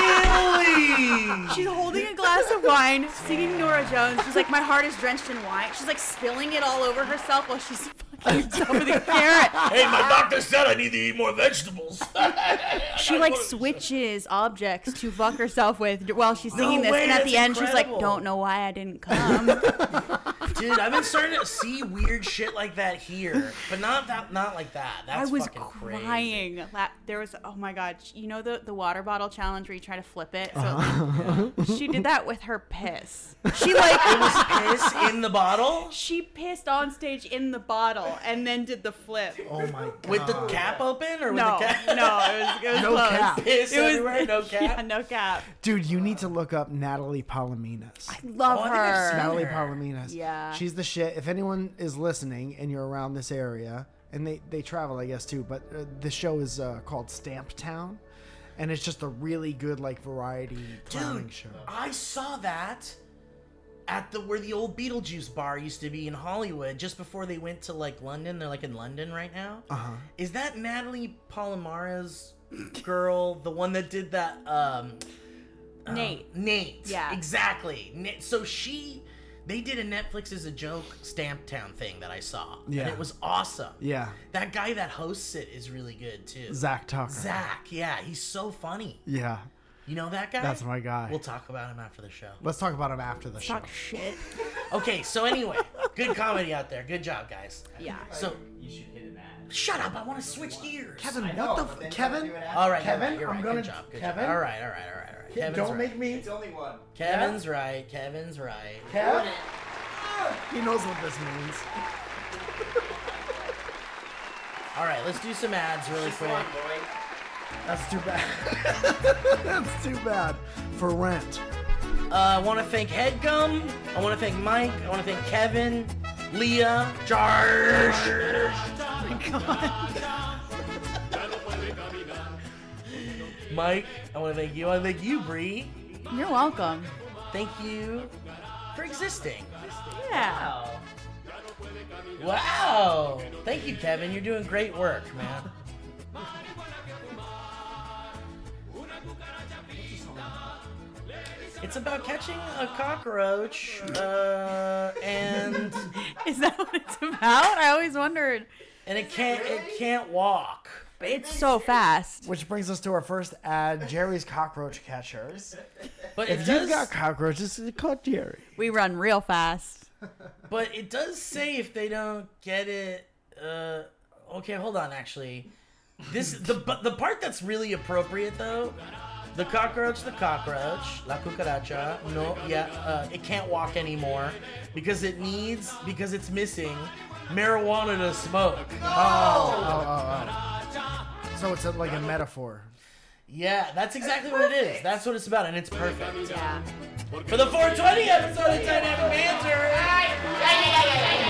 Really? She's holding a glass of wine, singing Nora Jones. She's like, my heart is drenched in wine. She's like spilling it all over herself while she's fucking herself with a carrot. Hey, my doctor said I need to eat more vegetables. She like switches objects to fuck herself with while she's singing No this. way, And at that's the end, she's like, incredible. don't know why I didn't come. Dude, I've been starting to see weird shit like that here, but not that, not like that. That's I was fucking crazy. crying. La- There was, oh my god, you know the the water bottle challenge where you try to flip it. So Uh-huh. she did that with her piss. She like It was piss in the bottle she pissed on stage in the bottle and then did the flip. Oh my god. with the cap open or with No, the cap? no, it was it was No close. cap. Piss It was everywhere, no cap. Yeah, no cap. Dude, you need to look up Natalie Palominas. I love Oh, I think I've her. seen Natalie her. Palominas. Yeah. She's the shit. If anyone is listening and you're around this area, and they, they travel, I guess, too, but uh, the show is uh, called Stamp Town, and it's just a really good, like, variety clowning Dude, show. I saw that at the where the old Beetlejuice bar used to be in Hollywood, just before they went to like London. They're like in London right now. Uh-huh. Is that Natalie Palomara's girl, the one that did that? Um, uh, Nate. Nate. Yeah. Exactly. Na- So she, they did a Netflix as a joke Stamp Town thing that I saw. Yeah. And it was awesome. Yeah. That guy that hosts it is really good too. Zach Tucker. Zach. Yeah, he's so funny. Yeah. You know that guy? That's my guy. We'll talk about him after the show. Let's talk about him after the show. Talk shit. Okay, so anyway, good comedy out there. Good job, guys. Yeah. So, You should hit an ad. shut up. I want to switch gears. Kevin, I what know, the but f- then you Kevin? gotta do an ad. All right, Kevin, you're right. You're I'm right. gonna- Good job. Good Kevin? job. All right, all right, all right, all right. Kevin's Don't right. make me. It's only one. Kevin's right. Kevin's right. Kev? He knows what this means. All right, let's do some ads really Just quick. one, boy. That's too bad. That's too bad. For rent. Uh, I want to thank Headgum. I want to thank Mike. I want to thank Kevin, Leah, Josh. Mike, I want to thank you. I want to thank you, Bree. You're welcome. Thank you for existing. Yeah. Wow. Thank you, Kevin. You're doing great work, man. It's about catching a cockroach, uh, and Is that what it's about? I always wondered. and it can't it can't walk. But it's so fast. Which brings us to our first ad, Jerry's Cockroach Catchers. But it If does, you've got cockroaches, call Jerry. We run real fast. but it does say if they don't get it. Uh, okay, hold on. Actually, this the but the part that's really appropriate though. The cockroach, the cockroach, la cucaracha. No, yeah, uh, it can't walk anymore because it needs because it's missing marijuana to smoke. Oh, oh, oh. So it's a, like a metaphor. Yeah, that's exactly what it is. That's what it's about, and it's perfect. Yeah. For the four twenty episode of Dynamic Banter.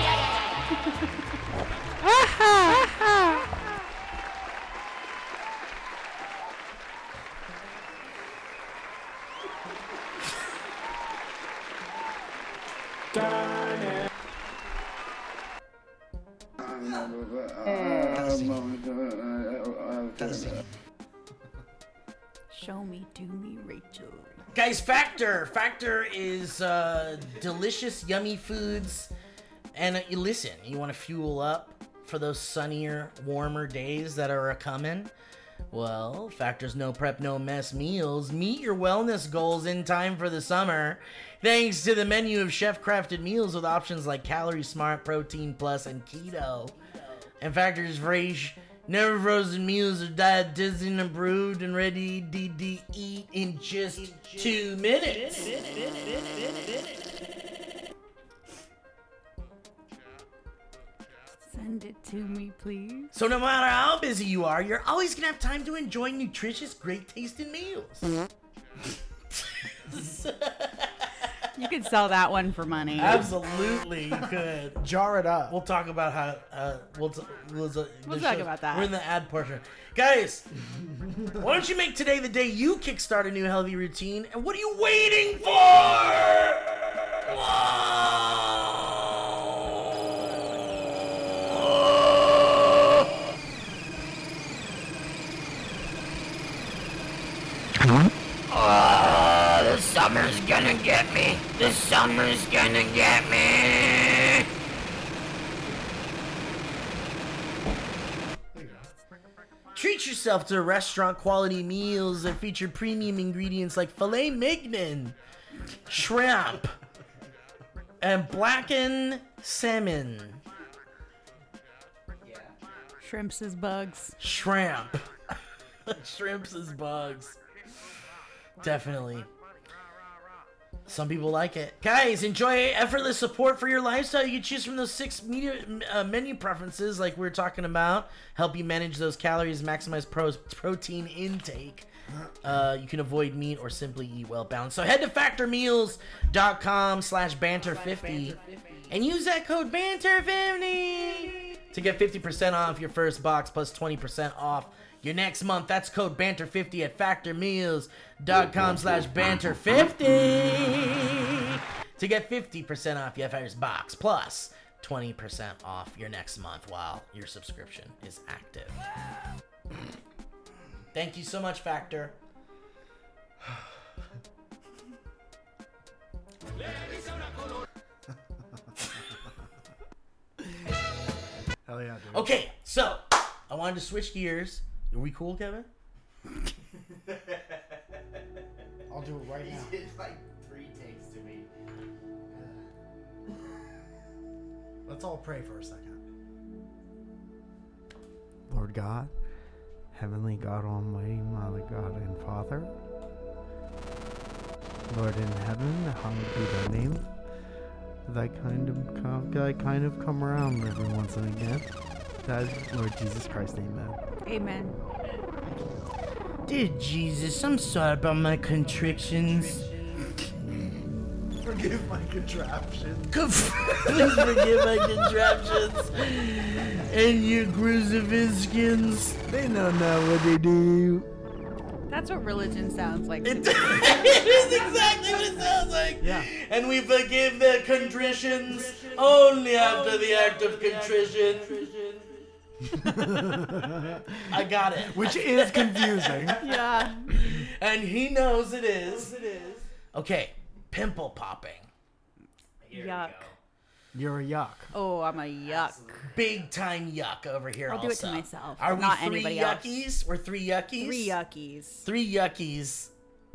Show me, do me, Rachel. Guys, Factor. Factor is uh, delicious, yummy foods. And uh, you listen, you want to fuel up for those sunnier, warmer days that are a coming? Well, Factor's no prep, no mess meals meet your wellness goals in time for the summer. Thanks to the menu of chef-crafted meals with options like Calorie Smart, Protein Plus, and Keto. And Factor's fresh, never frozen meals are dietitian approved and ready to eat in just two minutes. Send it to me, please. So no matter how busy you are, you're always gonna have time to enjoy nutritious, great tasting meals. You could sell that one for money. Absolutely, you could. Jar it up. We'll talk about how. Uh, we'll t- we'll, t- We'll the talk show- about that. We're in the ad portion, guys. Why don't you make today the day you kickstart a new healthy routine? And what are you waiting for? Oh, the summer's gonna get me. The summer's gonna get me. Treat yourself to restaurant quality meals that feature premium ingredients like filet mignon, shrimp, and blackened salmon. Yeah. Shrimps is bugs. Shrimp. Shrimps is bugs. Definitely. Some people like it. Guys, enjoy effortless support for your lifestyle. You can choose from those six media, uh, menu preferences like we were talking about. Help you manage those calories, maximize pro- protein intake. Uh, you can avoid meat or simply eat well balanced. So head to factormeals.com slash banter50 and use that code banter fifty to get fifty percent off your first box plus twenty percent off your next month. That's code banter fifty at factormeals.com slash banter50 to get fifty percent off your first box plus twenty percent off your next month while your subscription is active. Thank you so much, Factor. Hell yeah, dude. Okay, so I wanted to switch gears. Are we cool, Kevin? I'll do it right now. He did like three takes to me. Let's all pray for a second. Lord God, Heavenly God Almighty, Mother God and Father, Lord in heaven, hallowed be thy name. Thy kind of come, thy kind of come around every once and again. That Lord Jesus Christ, amen. Amen. Dear Jesus, I'm sorry about my contrictions. Forgive my contraption. Please forgive my contraptions and your crucifixkins. They don't know what they do. That's what religion sounds like. It, it is exactly what it sounds like. Yeah. And we forgive their contritions only after the act of contrition. I got it. Which is confusing. Yeah. And he knows it is. Okay, pimple popping. Here we Yuck. go. You're a yuck. Oh, I'm a yuck. Big time yuck over here. I'll do it to also. myself, Are we not three anybody else. yuckies? We're three yuckies. Three yuckies. Three yuckies.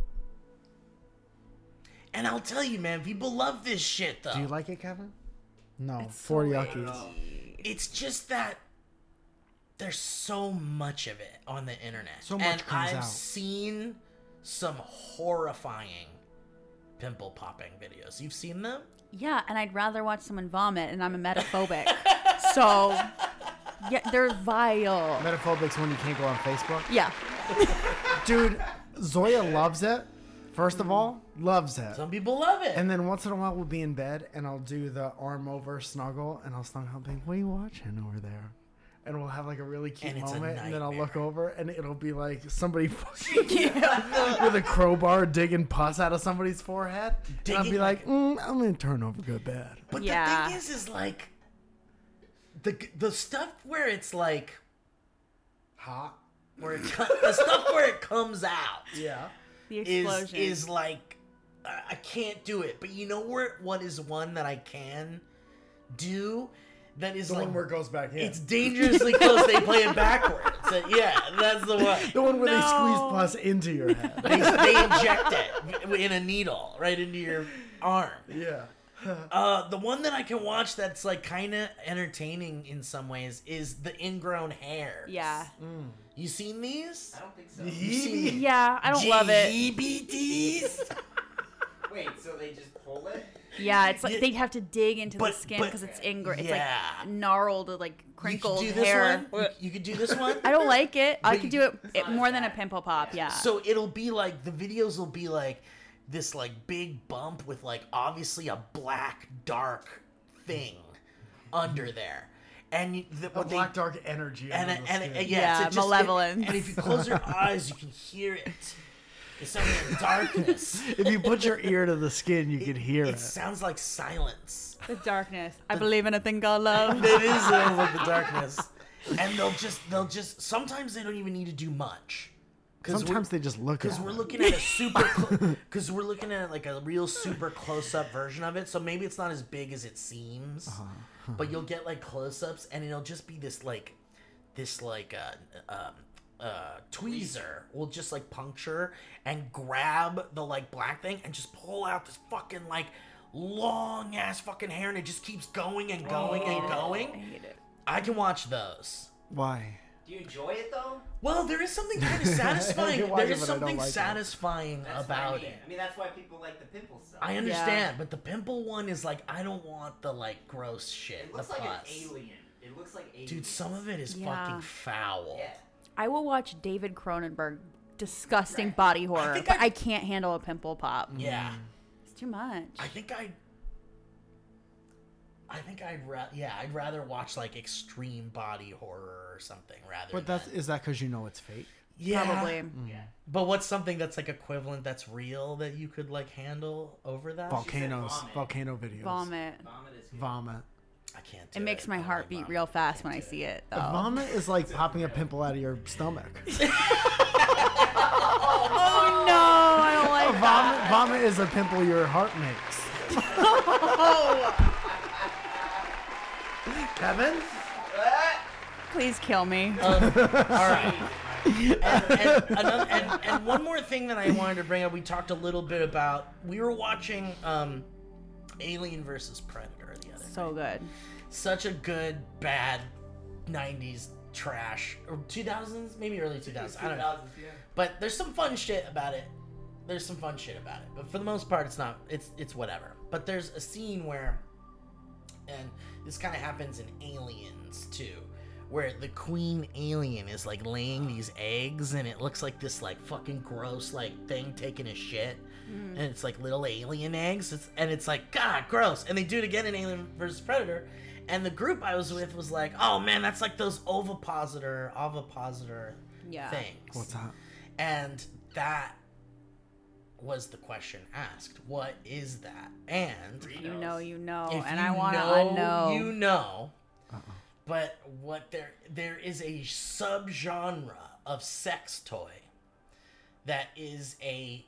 And I'll tell you, man, people love this shit though. Do you like it, Kevin? No. It's Four so yuckies. It's just that there's so much of it on the internet. So much and comes I've out. seen some horrifying pimple popping videos. You've seen them? Yeah, and I'd rather watch someone vomit, and I'm a metaphobic. So, yeah, they're vile. Metaphobics when you can't go on Facebook. Yeah. Dude, Zoya loves it. First of all, loves it. Some people love it. And then once in a while we'll be in bed and I'll do the arm over snuggle and I'll snuggle up and what are you watching over there? And we'll have like a really cute And it's a moment and then I'll look nightmare. over and it'll be like somebody fucking with a crowbar digging pus out of somebody's forehead. and I'll Digging be like, like- mm, I'm gonna turn over go to bed. But Yeah. the thing is, is like the the stuff where it's like Hot. where it co- the stuff where it comes out Yeah. The is explosion. is like I I can't do it. But you know where what is one that I can do that is The like one where it goes back in. it's dangerously close. They play it backwards. So, yeah, that's the one. the one where they squeeze No. pus into your head. They, they inject it in a needle right into your arm. yeah. Uh, the one that I can watch that's like kind of entertaining in some ways is the ingrown hair. Yeah. You seen these? I don't think so. You seen Yeah, I don't love it. G B Ts? Wait, so they just pull it? Yeah, it's like Yeah. they have to dig into But- the skin but- because it's ingr- It's yeah. like gnarled, like You could crinkled do this hair. one? You, you could do this one? I don't like it. I But could you- do it, it more than a pimple pop. Yeah. So it'll be like, the videos will be like, this like big bump with like obviously a black dark thing under there, and you, the, A what they- black dark energy. and under it, the and it, skin. yeah, Yeah, so just, malevolence. It, and if you close your eyes, you can hear it. It's something in darkness. If you put your ear to the skin, you can hear It it. sounds like silence. The darkness. I believe in a thing called love. It is sounds like the darkness, and they'll just they'll just sometimes they don't even need to do much. Sometimes they just look at Because we're it. looking at a super, because we're looking at like a real super close-up version of it. So maybe it's not as big as it seems, Uh-huh. but you'll get like close-ups, and it'll just be this like, this like uh, um, uh, tweezer will just like puncture and grab the like black thing and just pull out this fucking like long ass fucking hair, and it just keeps going and going and I going. hate it. I can watch those. Why? Do you enjoy it though? Well, there is something kind of satisfying. can watch There it, is but I don't something like it. satisfying That's about what I mean. it. I mean, that's why people like the pimple stuff. I understand, but the pimple one is like I don't want the like gross shit. It looks the like pus. an alien. It looks like alien. Dude, some of it is Yeah. fucking foul. Yeah. I will watch David Cronenberg disgusting Right. body horror, think but I- I can't handle a pimple pop. Yeah. It's too much. I think I. I think I'd ra- yeah I'd rather watch like extreme body horror or something rather. But that's than, is that because you know it's fake? yeah. Probably. Yeah. But what's something that's like equivalent that's real that you could like handle over that? Volcanoes, vomit. volcano videos. Vomit. Vomit is good. Vomit. I can't. Do It makes my I don't heart like beat vomit. real fast Can't when I do see it, though. Vomit is like popping a pimple out of your stomach. Oh no, I don't like Vomit, vomit is a pimple your heart makes. Kevin? Please kill me. All right. and, and, another, and, and one more thing that I wanted to bring up, we talked a little bit about. We were watching um, Alien versus Predator the other So good. Such a good, bad nineties trash. Or two thousands? Maybe early two thousands. I don't know. Yeah. But there's some fun shit about it. There's some fun shit about it. But for the most part, it's not. It's it's whatever. But there's a scene where, and this kind of happens in Aliens too, where the queen alien is like laying these eggs, and it looks like this like fucking gross like thing taking a shit, and it's like little alien eggs. It's, and it's like God, gross. And they do it again in Alien versus Predator, and the group I was with was like, oh man, that's like those ovipositor ovipositor Yeah. things. What's that? And that was the question asked. What is that? And You know, you know, if and you I want to know, unknow. you know. But what there there is a subgenre of sex toy that is a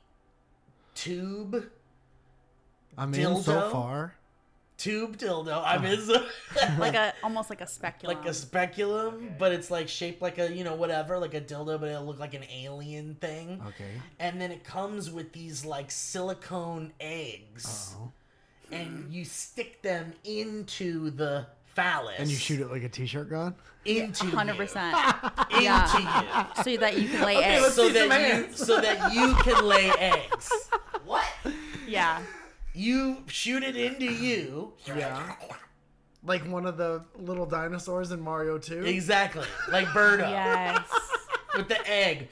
tube I'm in so Dildo? far. tube dildo. I'm in so- like a almost like a speculum. like a speculum, but it's like shaped like a, you know, whatever, like a dildo, but it'll look like an alien thing. Okay. And then it comes with these like silicone eggs, Oh. and you stick them into the phallus. And you shoot it like a t-shirt gun? into hundred you. percent. Into Yeah. So that you can lay you, eggs. so that you so that you can lay eggs. What? Yeah. You shoot it into you. Yeah. Like one of the little dinosaurs in Mario two? Exactly, like Birdo Yes. with the egg.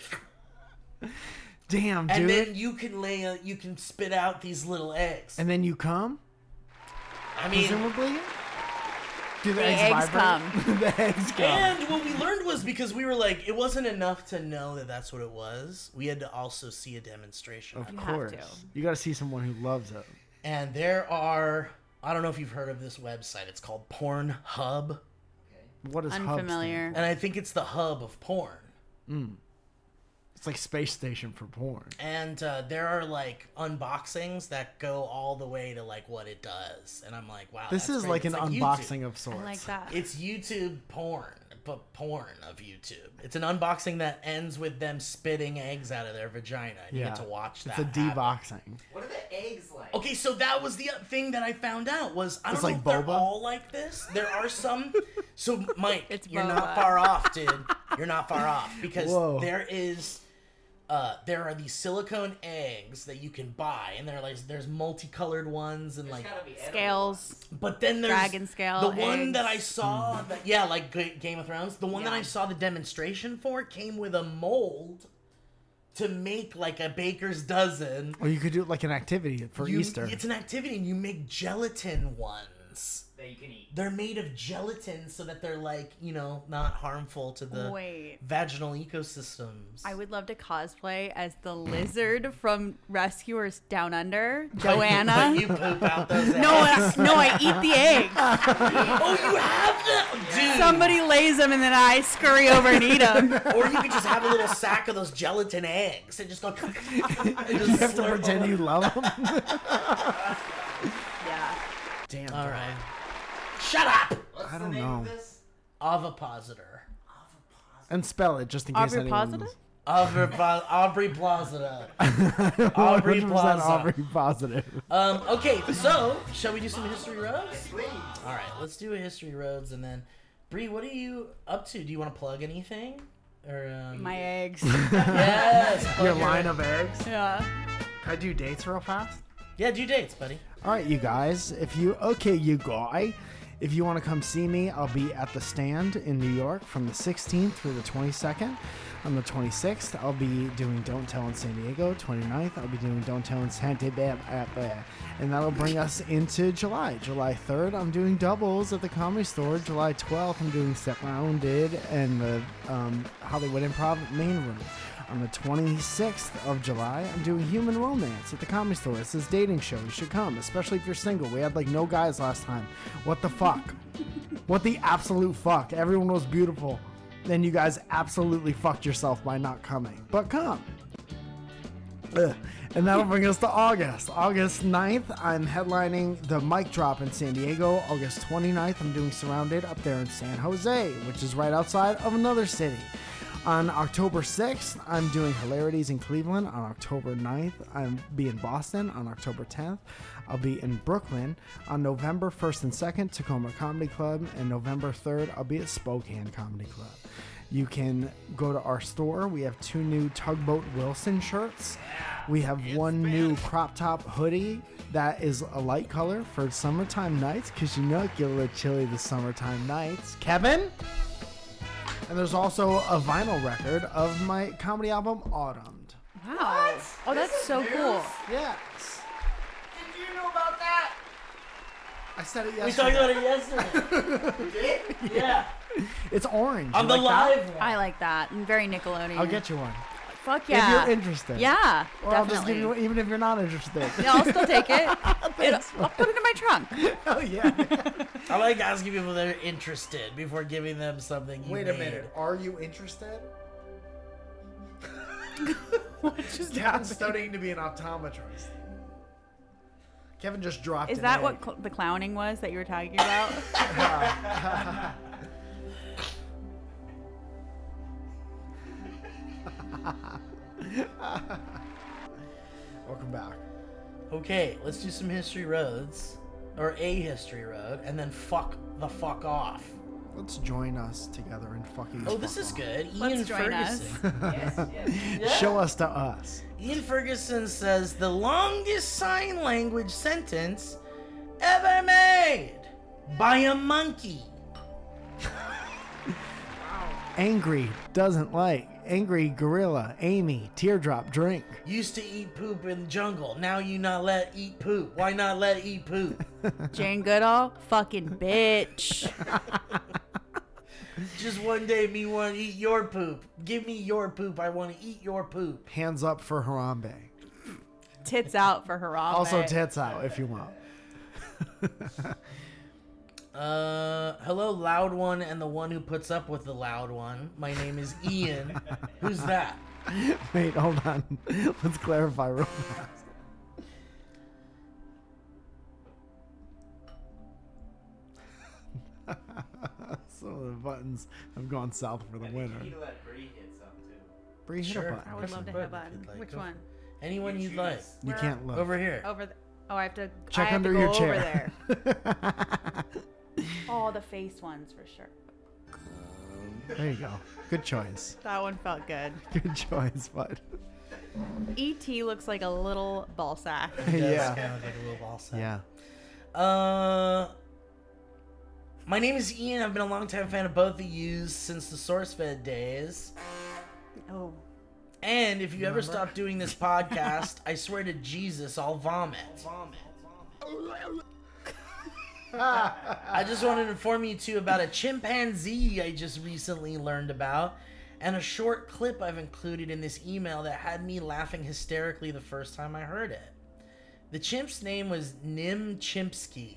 Damn, And dude. then you can lay a, you can spit out these little eggs. And then you come? I mean, Presumably? Do the, The eggs, eggs vibrate? the eggs come. and what we learned was because we were like, it wasn't enough to know that that's what it was. We had to also see a demonstration. Of You have course. to. You gotta see someone who loves it. And there are, I don't know if you've heard of this website. It's called Pornhub. What is hub stand Unfamiliar. And I think it's the hub of porn. for? It's like space station for porn. And uh, there are like unboxings that go all the way to like what it does. And I'm like, wow. This that's is great. like It's an YouTube. unboxing of sorts. I like that. It's YouTube porn, but porn of YouTube. It's an unboxing that ends with them spitting eggs out of their vagina. And you Yeah. get to watch that. It's a happen. deboxing. What are the eggs like? Okay, so that was the thing that I found out was I don't It's know like if they're boba? all like this. There are some. So Mike, It's you're boba. not far off, dude. You're not far off because Whoa. there is. Uh, there are these silicone eggs that you can buy, and they're like there's multicolored ones and There's like. gotta be edible Scales. But then there's Dragon scale the one eggs. that I saw. That, yeah, like Ga- Game of Thrones. The one that Yeah. I saw the demonstration for came with a mold to make like a baker's dozen. Or you could do it like an activity for You- Easter. It's an activity, and you make gelatin ones. That you can eat. They're made of gelatin so that they're like, you know, not harmful to the Wait. vaginal ecosystems. I would love to cosplay as the lizard from Rescuers Down Under, But Joanna. you poop out those eggs. No, I, no, I eat the eggs. Oh, you have them, dude. Somebody lays them and then I scurry over and eat them. Or you could just have a little sack of those gelatin eggs and just go. and just You have to slurp pretend them. you love them. Yeah. Damn. All right. Shut up. What's I the don't name know. of this? Ovipositor. And spell it just in case anyone Ovipositor? knows. Aubrey, Pla- Aubrey Plaza. Aubrey one hundred percent Plaza. Aubrey positive. Um, okay, so shall we do some history roads? Yes, please. All right, let's do a history roads, and then Bree, what are you up to? Do you want to plug anything? Or um, My eggs. yes, plug Your line of eggs. Yeah. Can I do dates real fast? yeah, do dates, buddy. All right, you guys. If you okay, you guy. If you want to come see me, I'll be at the Stand in New York from the sixteenth through the twenty-second. On the twenty-sixth, I'll be doing Don't Tell in San Diego. twenty-ninth, I'll be doing Don't Tell in Santa Barbara. And that'll bring us into July. July third, I'm doing doubles at the Comedy Store. July twelfth, I'm doing Surrounded and the um, Hollywood Improv main room. On the twenty-sixth of July, I'm doing Human Romance at the Comedy Store. It's this dating show. You should come, especially if you're single. We had like no guys last time. What the fuck? What the absolute fuck? Everyone was beautiful. Then you guys absolutely fucked yourself by not coming. But come. Ugh. And that'll bring us to August. August ninth, I'm headlining the Mic Drop in San Diego. August twenty-ninth, I'm doing Surrounded up there in San Jose, which is right outside of another city. On October sixth, I'm doing Hilarities in Cleveland. On October ninth, I'll be in Boston. On October tenth, I'll be in Brooklyn. On November first and second, Tacoma Comedy Club. And November third, I'll be at Spokane Comedy Club. You can go to our store. We have two new Tugboat Wilson shirts. We have one new crop top hoodie that is a light color for summertime nights, because you know it get a little chilly the summertime nights. Kevin? And there's also a vinyl record of my comedy album, Autumned. Wow. Oh, that's so cool. Yes. Did you know about that? I said it We talked yesterday. about it yesterday. Did? yeah, It's orange. on You the like that? live one. I like that. And very Nickelodeon. I'll get you one. Fuck yeah. If you're interested. Yeah, Or I'll definitely. just give you one, even if you're not interested. Yeah, I'll still take it. It'll, I'll put it in my trunk. Oh, yeah. I like asking people if they're interested before giving them something. You Wait a made. minute. Are you interested? What just Dad's studying to be an optometrist. Kevin just dropped Is an that egg. what cl- the clowning was that you were talking about? Welcome back. Okay, let's do some history roads, or a history road, and then fuck the fuck off. Let's join us together and fucking. Oh, this is good. Ian Let's join us. Ferguson. Yes, yes. Yeah. Show us to us. Ian Ferguson says the longest sign language sentence ever made by a monkey. Angry doesn't like. Angry gorilla. Amy. Teardrop drink. Used to eat poop in the jungle. Now you not let eat poop. Why not let eat poop? Jane Goodall, fucking bitch. Just one day me want to eat your poop. Give me your poop. I want to eat your poop. Hands up for Harambe. Tits out for Harambe. Also tits out if you want. Uh, hello, loud one, and the one who puts up with the loud one. My name is Ian. Who's that? Wait, hold on. Let's clarify real fast. Some of the buttons have gone south for the I think winner. you need to let Bree hit some too. Bree, hit Sure. a button. I would love to hit a Button if button. you'd like. Which Go one? Anyone You you'd like. choose. You Where- can't look. Over here. Over the. Oh, I have to. Check I have under to go your over chair. there. Oh, the face ones for sure. There you go. Good choice. That one felt good. Good choice, bud. E T looks like a little ball sack. It does Yeah. kind of look like a little ball sack. Yeah. Uh, my name is Ian. I've been a longtime fan of both of yous since the SourceFed days. Oh. And if you ever stop doing this podcast, I swear to Jesus, I'll vomit. I just wanted to inform you too about a chimpanzee I just recently learned about, and a short clip I've included in this email that had me laughing hysterically the first time I heard it. The chimp's name was Nim Chimpsky.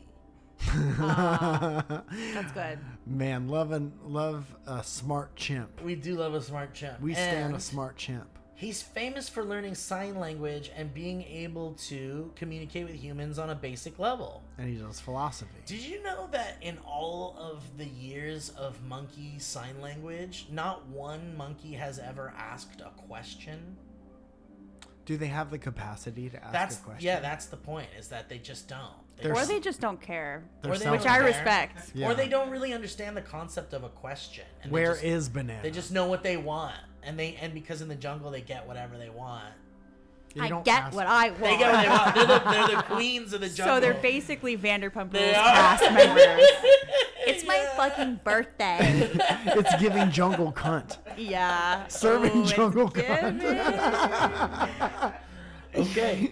That's good. Man, love and love a smart chimp. We do love a smart chimp. We stand And a smart chimp. he's famous for learning sign language and being able to communicate with humans on a basic level. And he does philosophy. Did you know that in all of the years of monkey sign language, not one monkey has ever asked a question? Do they have the capacity to ask That's a question? yeah, that's the point. Is that they just don't. They They're Or just- they just don't care. They're or they self- Which I don't care. respect. Yeah. Or they don't really understand the concept of a question. And they Where just- is banana? They just know what they want, and they and because in the jungle they get whatever they want. They I don't get ask- what I want. They get what they want. They're the, they're the queens of the jungle. So they're basically Vanderpump They Rules are. cast members. It's my Yeah. fucking birthday. It's giving jungle cunt. Yeah. Serving Ooh, it's jungle giving. cunt. Okay.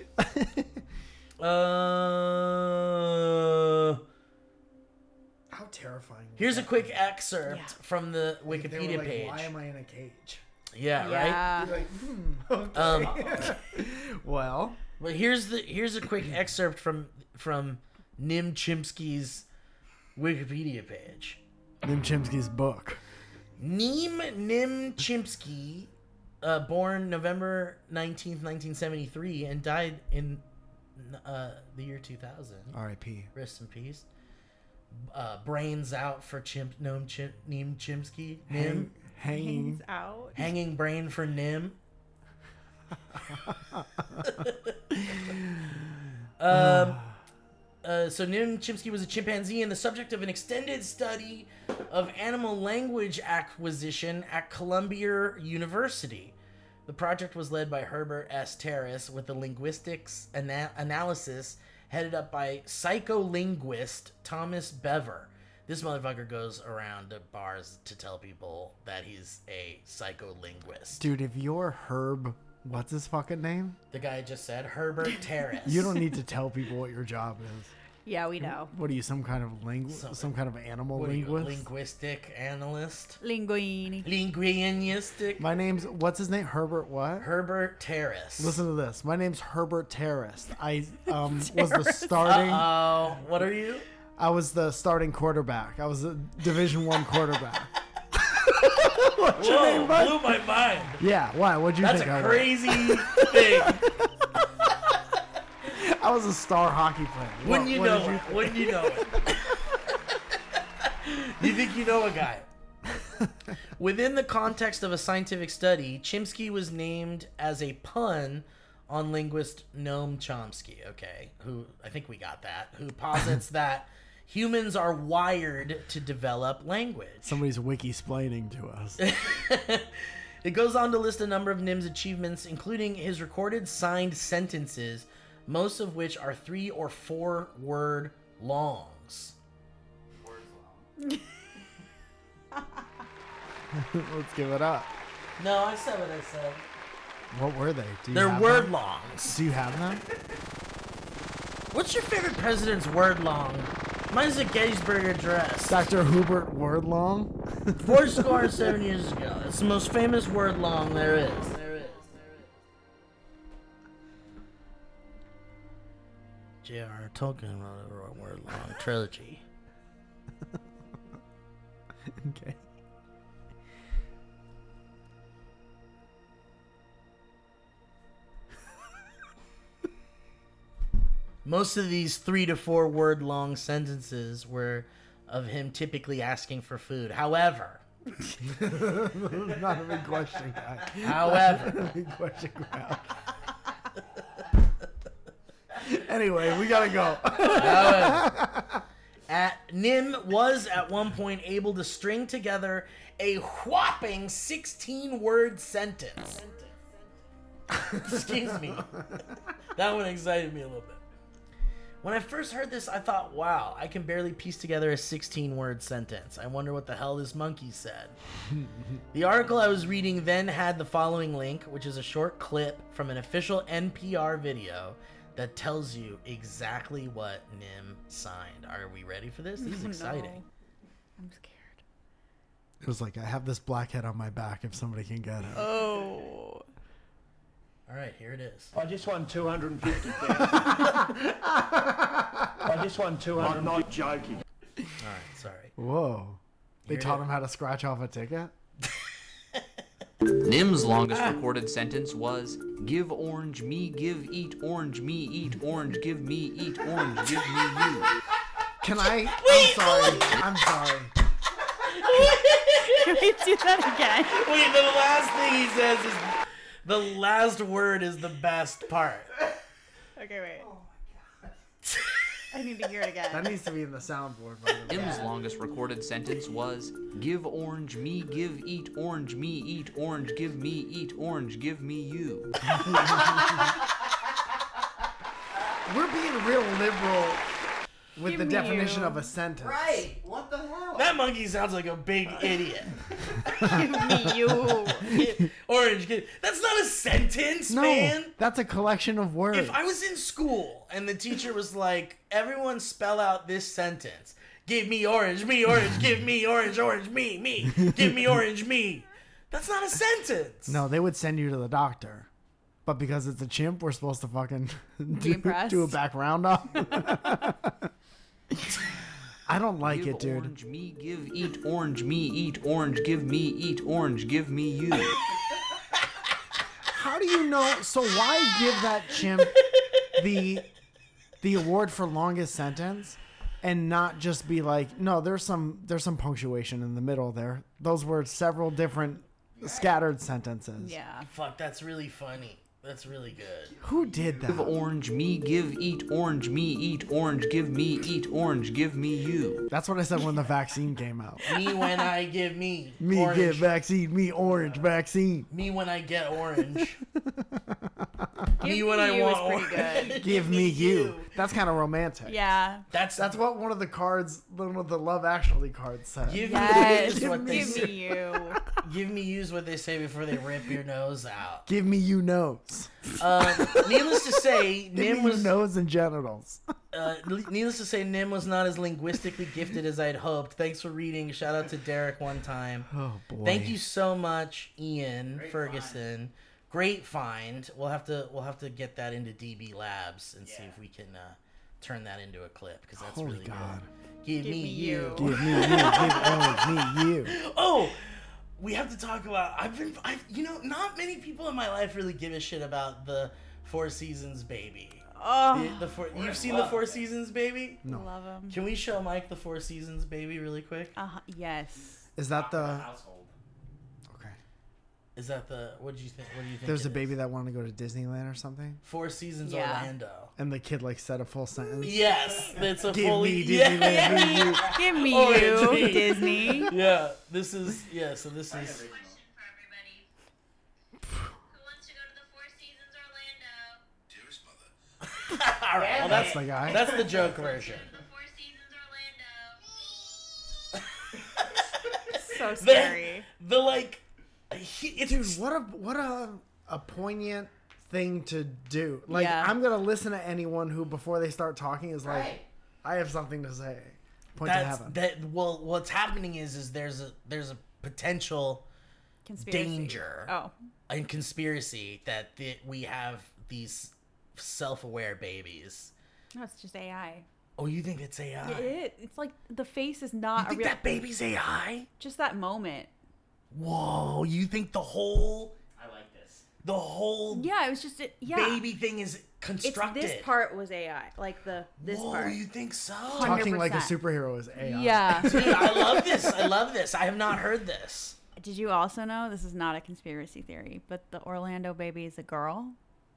uh, How terrifying. was here's a that? quick excerpt Yeah. from the They were Wikipedia like, page. Why am I in a cage? Yeah, right. Yeah. You're like, hmm, okay. Um, well, But here's the here's a quick excerpt from from Nim Chimpsky's Wikipedia page. Nim Chimpsky's book. Neem Nim Chimpsky, uh, born November nineteenth, nineteen seventy-three, and died in uh, the year two thousand. R I P Rest in peace. Uh, brains out for Chimp Gnome Chimp Neem Chimpsky. Nim. Hang, hanging. Hangs out. Hanging brain for Nim. um, uh, so Nim Chimpsky was a chimpanzee and the subject of an extended study of animal language acquisition at Columbia University. The project was led by Herbert S. Terrace with the linguistics ana- analysis headed up by psycholinguist Thomas Bever. This motherfucker goes around to bars to tell people that he's a psycholinguist. Dude, if you're Herb, what's his fucking name? The guy just said Herbert Terrace. You don't need to tell people what your job is. Yeah, we know. What are you, some kind of langu- Some- some kind of animal What are you, a linguist? linguistic analyst. Linguini. Linguistic. My name's what's his name? Herbert what? Herbert Terrace. Listen to this. My name's Herbert Terrace. I um was the starting. Oh, what are you? I was the starting quarterback. I was a Division One quarterback. What's your Whoa, name, bud? blew my mind. Yeah. Why? What'd you That's think? a I was? crazy thing. I was a star hockey player. What- Wouldn't you what know did it? Wouldn't you know it? You think you know a guy? Within the context of a scientific study, Chimpsky was named as a pun on linguist Noam Chomsky, okay, who, I think we got that, who posits that humans are wired to develop language. Somebody's wiki-splaining to us. It goes on to list a number of Nim's achievements, including his recorded signed sentences, most of which are three or four word longs. Let's give it up. No, I said what I said. What were they? Do you They're have word them? longs. Do you have them? What's your favorite president's word long? Mine's the Gettysburg Address. Doctor Hubert Wordlong? Four score and seven years ago. It's the most famous word long there is. There is. There is. J R Tolkien wrote a word long trilogy. Okay. Most of these three to four word long sentences were of him typically asking for food. However, Not a big question, guy. however, Not a big question, guy. Anyway, we gotta go. however, at Nim was at one point able to string together a whopping sixteen word sentence. Excuse me. That one excited me a little bit. When I first heard this, I thought, wow, I can barely piece together a sixteen-word sentence. I wonder what the hell this monkey said. The article I was reading then had the following link, which is a short clip from an official N P R video that tells you exactly what Nim signed. Are we ready for this? This is No. exciting. I'm scared. It was like, I have this blackhead on my back if somebody can get it. Oh. All right, here it is. I just won two hundred fifty thousand. I just won two hundred. I'm not joking. All right, sorry. Whoa. They Here it taught is. him how to scratch off a ticket? Nim's longest recorded sentence was, give orange me, give eat orange me, eat orange, give me, eat orange, give me you. Can I? I'm sorry. I'm sorry. Can we do that again? Wait, the last thing he says is the last word is the best part. Okay, wait. Oh my god. I need to hear it again. That needs to be in the soundboard. By the way. Nim's longest recorded sentence was, give orange me, give eat orange me, eat orange, give me, eat orange, give me you. We're being real liberal with Give the me definition you. of a sentence. Right. What the hell? That monkey sounds like a big idiot. Give me you. Orange, kid. That's not a sentence, No, man. that's a collection of words. If I was in school and the teacher was like, everyone spell out this sentence. Give me orange, me orange, give me orange, orange, me, me. Give me orange, me. That's not a sentence. No, they would send you to the doctor. But because it's a chimp, we're supposed to fucking do, impressed. do a back round off. I don't like Give it, dude. orange me, give eat orange me, eat orange, give me, eat orange, give me you. How do you know? So why give that chimp the the award for longest sentence and not just be like, no, there's some there's some punctuation in the middle there. Those were several different scattered sentences. Yeah. Fuck, that's really funny. That's really good. Who did Give that? orange me, give eat orange me, eat orange, give me, eat orange, give me you. That's what I said when the vaccine came out. Me when I give me Me orange. get vaccine, me orange vaccine. Me when I get orange. Give me when I you want is pretty orange. good. Give me you. That's kind of romantic. Yeah. That's That's what one of the cards, one of the Love Actually cards said. Give Yes. me is what they Give say. me you. Give me use what they say before they rip your nose out. Give me you nose. Um, needless to say, Give Nim me was you nose and genitals. uh, needless to say, Nim was not as linguistically gifted as I'd hoped. Thanks for reading. Shout out to Derek one time. Oh boy. Thank you so much, Ian Ferguson. Great find. We'll have to we'll have to get that into D B Labs and see if we can uh, turn that into a clip because that's Holy really God. good. Give, Give me, me you. you. Give me you. Give orange me you. Oh, we have to talk about. I've been. I you know not many people in my life really give a shit about the Four Seasons baby. Oh, The, the four, you've seen the Four Seasons baby? No. love him. Can we show Mike the Four Seasons baby really quick? Uh, yes. Is that the? household? Okay. Is that the? What do you think? What do you think? There's it a baby is? that wanted to go to Disneyland or something, Four Seasons Yeah. Orlando. and the kid like said a full sentence. Yes, it's a Give fully. me yeah, Disneyland. me you. Give me Orange you, me. Disney. yeah, this is yeah. So this is. Question for everybody. Who wants to go to the Four Seasons Orlando? Dearest mother. All right, well that's That's the guy. that's the joke version. The Four Seasons Orlando. So The, scary. the like, he, it's Dude, what a what a a poignant thing to do. Like Yeah. I'm gonna listen to anyone who before they start talking is like, Right. I have something to say. Point to that's heaven. that. Well, what's happening is is there's a there's a potential Conspiracy. danger Oh. and conspiracy that the, we have these self-aware babies. No, it's just A I. Oh, you think it's A I? It, it's like the face is You not a think real. that baby's A I? Just that moment. Whoa! You think the whole I like this. the whole Yeah, it was just it, yeah. baby thing is It's constructed? this part was A I, like the this Whoa, part. you think so? Talking like a one hundred percent. superhero is A I. Yeah. Dude, I love this. I love this. I have not heard this. Did you also know this is not a conspiracy theory, but the Orlando baby is a girl?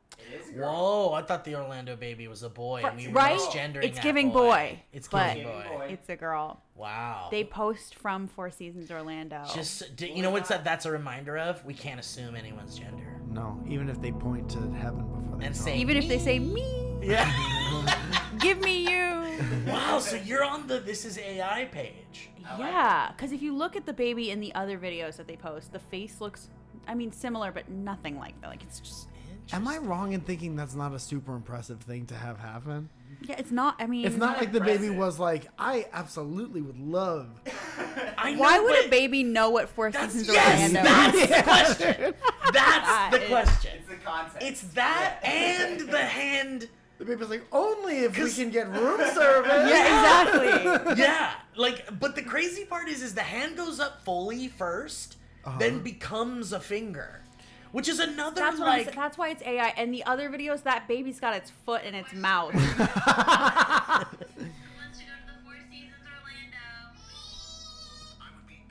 It is a girl. Whoa, I thought the Orlando baby was a boy, and we were Right? misgendering It's that giving boy. boy, It's but- giving boy. Boy. It's a girl. Wow. They post from Four Seasons Orlando. Just, do, you know what's that? That's a reminder of? We can't assume anyone's gender. No, even if they point to heaven before they And talk. say- Even if they say me, Yeah. give me you. Wow, so you're on the This Is A I page. Yeah, because if you look at the baby in the other videos that they post, the face looks, I mean, similar, but nothing like that. Like, it's just, Am I wrong in thinking that's not a super impressive thing to have happen? yeah, it's not, I mean, It's not like the baby impressive. was like, I absolutely would love. I know, why would but a baby know what Four That's, Seasons yes, Orlando that's is? the question. That's the It- question. It's the concept. It's that and the hand. The baby's like, only if we can get room service. Yeah, exactly. Yeah, like, but the crazy part is, is the hand goes up fully first, then becomes a finger, which is another That's what I'm like. sa- That's why it's A I. And the other videos, that baby's got its foot in its mouth. Who wants to go to the Four Seasons Orlando? I would be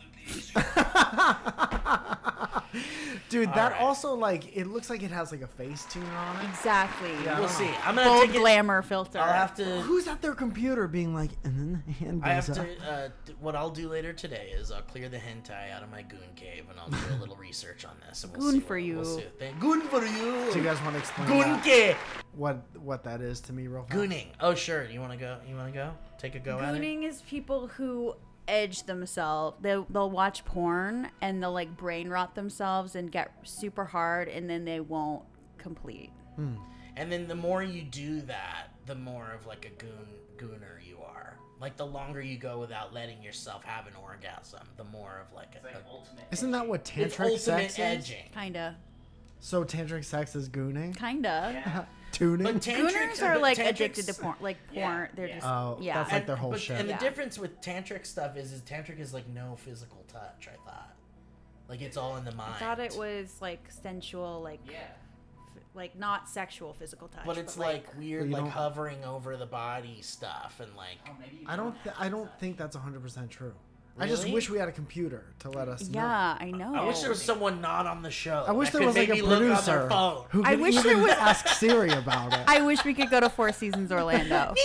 absolutely Dude, that right. also, like, it looks like it has, like, a face tuner on it. Exactly. We'll see. I'm gonna Bold take it. glamour filter. I'll have to. Who's at their computer being like, and then the hand I have goes to. up. Uh, d- what I'll do later today is I'll clear the hentai out of my goon cave and I'll do a little research on this. And we'll Goon see for what- you. We'll see. Thank- Goon for you. Do you guys want to explain Goon that, ke. what what that is to me real fast? Gooning. Oh sure. You want to go? You want to go? Take a go at it. Gooning is people who edge themselves. They'll, they'll watch porn and they'll like brain rot themselves and get super hard and then they won't complete. And then the more you do that, the more of like a goon gooner you are. Like the longer you go without letting yourself have an orgasm, the more of like a. It's like a- ultimate. Isn't that what it's tantric ultimate sex is? edging. Kinda. So tantric sex is gooning? Kinda. Tuning? But tantric, Gooners are but like tantric addicted to s- porn. Like porn. Yeah, They're yeah. just, Oh, yeah. that's like their whole but, shit. And the Yeah. difference with tantric stuff is, is tantric is like no physical touch. I thought, like it's all in the mind. I thought it was like sensual, like, Yeah. f- like not sexual physical touch. but it's like, weird, Well, you like don't- hovering over the body stuff and like. Oh, maybe you I don't th- I don't think that's one hundred percent true. I just Really? wish we had a computer to let us know. yeah, I know. I wish there was someone not on the show. I wish that there could was like a maybe look on their producer phone. who I could wish even there was- ask Siri about it. I wish we could go to Four Seasons Orlando.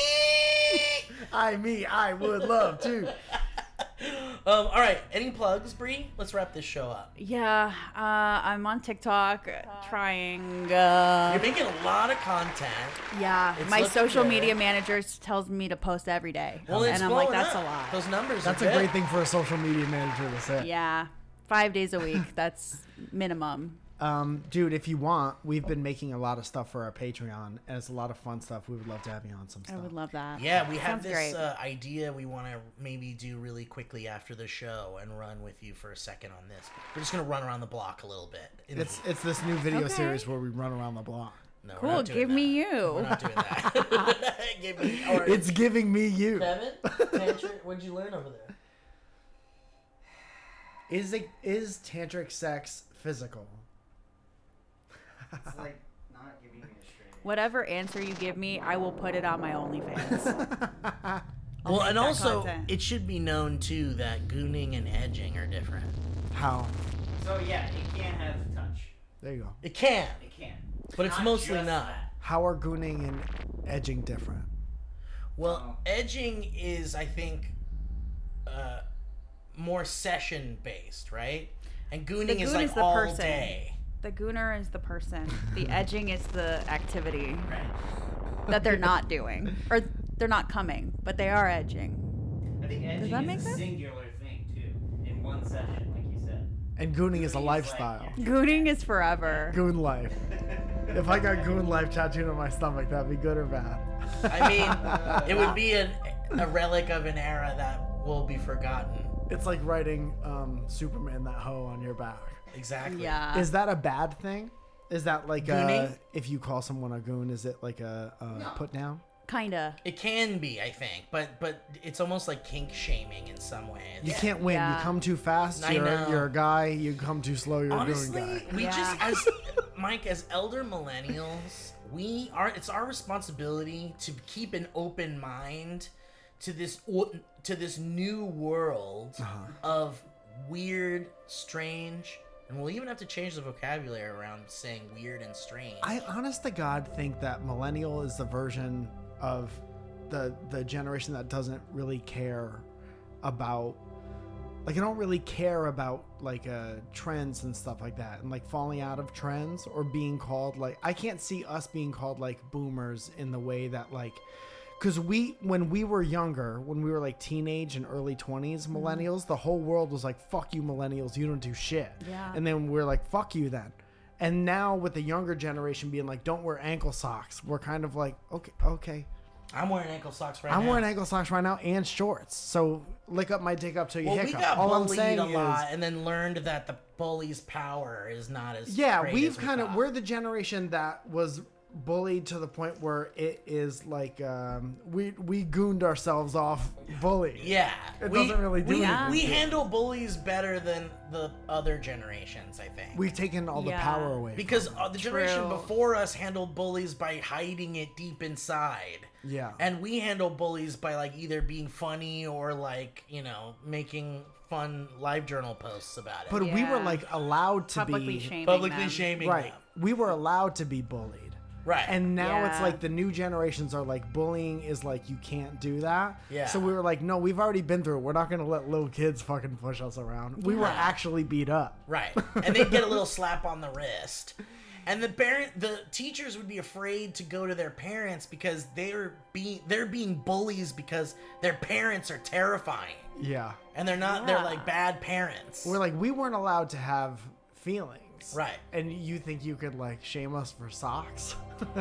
I me, I would love to. Um, all right, any plugs, Bree? Let's wrap this show up. Yeah, uh, I'm on TikTok trying. Uh, You're making a lot of content. yeah, It's my looking social good. media manager tells me to post every day, Well, it's and I'm like, blowing that's up. a lot. Those numbers. That's are a great good. thing for a social media manager to say. Yeah, five days a week. That's minimum. Um, dude, if you want, we've been making a lot of stuff for our Patreon, and it's a lot of fun stuff. We would love to have you on some I stuff. would love that. Yeah, we have Sounds this great. uh, idea we want to maybe do really quickly after the show and run with you for a second on this. We're just gonna run around the block a little bit. In It's the- it's this new video Okay. series where we run around the block. no, we're Cool. not doing Give me that. you. We're not doing that. Give me. All right. It's giving me you. Kevin, tantric, what'd you learn over there? Is it is tantric sex physical? It's like not giving me a straight. Whatever answer you give me, I will put it on my OnlyFans. I'll Well, make and that also, content. it should be known too that gooning and edging are different. How? So yeah, it can have touch. There you go. It can, It can. but it's Not mostly just not. that. How are gooning and edging different? Well, Oh. edging is, I think, uh, more session based, right? And gooning The is goon like is the all person. day. The gooner is the person. The edging is the activity Right. that they're not doing, or they're not coming, but they are edging. I think edging that is make a sense? singular thing too, in one session, like you said. And gooning is a Gooning is like- lifestyle. Gooning is forever. Goon life. If I got goon life tattooed on my stomach, that'd be good or bad? I mean, it would be an, a relic of an era that will be forgotten. It's like writing um, Superman that hoe on your back. Exactly. Yeah. Is that a bad thing? Is that like a, Gooning? if you call someone a goon, is it like a, a put down? Kinda. It can be, I think, but but it's almost like kink shaming in some ways. You can't win. Yeah. You come too fast. I You're, know. you're a guy. You come too slow. You're a goon Honestly, guy. we Yeah. just as Mike, as elder millennials, we are. It's our responsibility to keep an open mind to this o- to this new world Uh-huh. of weird, strange, And we'll even have to change the vocabulary around saying weird and strange. I honest to God think that millennial is the version of the the generation that doesn't really care about, like, I don't really care about like uh trends and stuff like that, and like falling out of trends or being called, like, I can't see us being called like boomers in the way that, like, because we, when we were younger, when we were like teenage and early twenties millennials, the whole world was like, fuck you millennials, you don't do shit. Yeah. And then we're like, fuck you then. And now with the younger generation being like, don't wear ankle socks, we're kind of like, okay, okay. I'm wearing ankle socks right I'm now. wearing ankle socks right now and shorts. So lick up my dick up till you Well, hiccup. we got All I'm bullied saying a lot is, and then learned that the bully's power is not as yeah, great we've as we kind of, thought. we're the generation that was bullied to the point where it is like, um, we we gooned ourselves off bullying. Yeah, It we, doesn't really do we, anything. we handle bullies better than the other generations, I think. We've taken all the Yeah. power away. Because from uh, the generation True. before us handled bullies by hiding it deep inside. it. Yeah. And we handle bullies by like either being funny or like, you know, making fun live journal posts about it. But we were Yeah. like allowed to Publicly be shaming publicly them. shaming right. them. We were allowed to be bullied. Right. And now it's Yeah. like the new generations are like, bullying is like, you can't do that. Yeah. So we were like, no, we've already been through it. We're not going to let little kids fucking push us around. We were Yeah. actually beat up. Right. And they'd get a little slap on the wrist. And the parent the teachers would be afraid to go to their parents because they're being they're being bullies because their parents are terrifying. Yeah. And they're not they're Yeah. like bad parents. We're like, we weren't allowed to have feelings. Right. And you think you could like shame us for socks?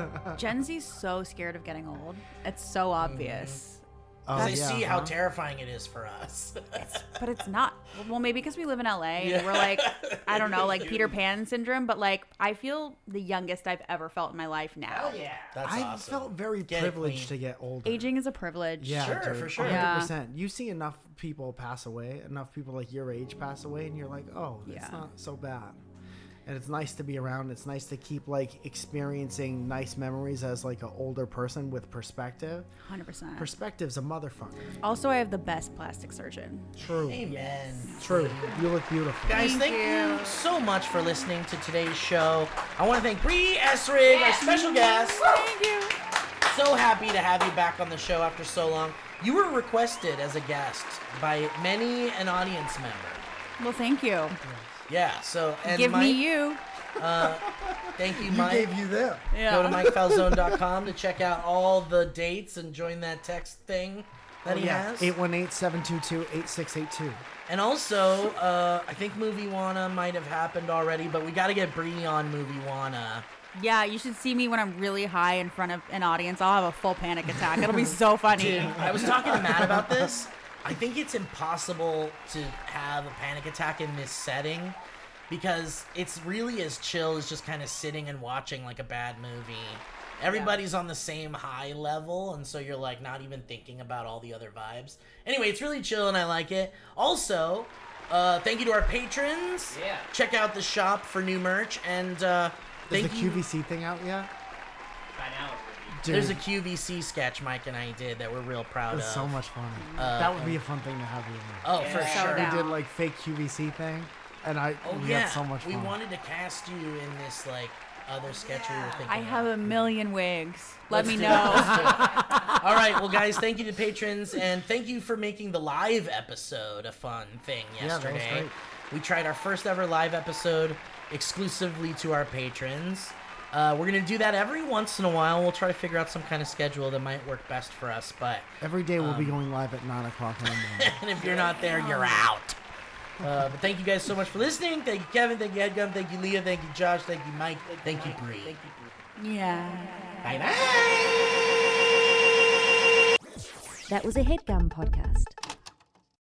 Gen Z's so scared of getting old. It's so obvious. Oh, they yeah, see how huh? terrifying it is for us. But it's not. Well, maybe because we live in L A and Yeah. we're like, I don't know, like Peter Pan syndrome. But like, I feel the youngest I've ever felt in my life now. yeah. That's I awesome. felt very Get it privileged clean. to get older. Aging is a privilege. Yeah, Sure, dude, for sure. one hundred percent. Yeah. You see enough people pass away, enough people like your age pass away, and you're like, oh, it's Yeah. not so bad. And it's nice to be around. It's nice to keep like experiencing nice memories as like an older person with perspective. one hundred percent. Perspective's a motherfucker. Also, I have the best plastic surgeon. True. Amen. True. You look beautiful. Guys, Thank thank you. you. so much for listening to today's show. I want to thank Bree Esrig, our special guest. Thank you. So happy to have you back on the show after so long. You were requested as a guest by many an audience member. Well, thank you. Yeah, so and Give Mike, me you. Uh, thank you, You Mike. gave you them. Yeah. Go to mike falzone dot com to check out all the dates and join that text thing that he has. eight one eight, seven two two, eight six eight two. And also, uh, I think Movie Wanna might have happened already, but we got to get Bree on Movie Wanna. Yeah, you should see me when I'm really high in front of an audience. I'll have a full panic attack. It'll be so funny. Dude, I was talking to Matt about this. I think it's impossible to have a panic attack in this setting because it's really as chill as just kind of sitting and watching like a bad movie. Everybody's on the same high level, and so you're like not even thinking about all the other vibes. Anyway, it's really chill and I like it. Also, uh, thank you to our patrons. Yeah. Check out the shop for new merch, and uh, Is thank the you. Q V C thing out yet? By now it Dude, There's a Q V C sketch Mike and I did that we're real proud it of. was so much fun. Uh, that would be a fun thing to have you in. Oh, for Yeah. sure. So We down. did like fake Q V C thing, and I Oh we yeah, had so much we fun. wanted to cast you in this like other sketch we were thinking. I have of. a million wigs. Let Let's me do it, know. let's do it. All right, well, guys, thank you to patrons, and thank you for making the live episode a fun thing Yeah, that was yesterday. great. We tried our first ever live episode exclusively to our patrons. Uh, we're gonna do that every once in a while. We'll try to figure out some kind of schedule that might work best for us. But Every day we'll be Um, going live at nine o'clock in the morning. and if you're not there, you're out. Uh, but thank you guys so much for listening. Thank you, Kevin. Thank you, Headgum. Thank you, Leah. Thank you, Josh. Thank you, Mike. Thank you, Bree. Yeah. Bye bye. That was a headgum podcast.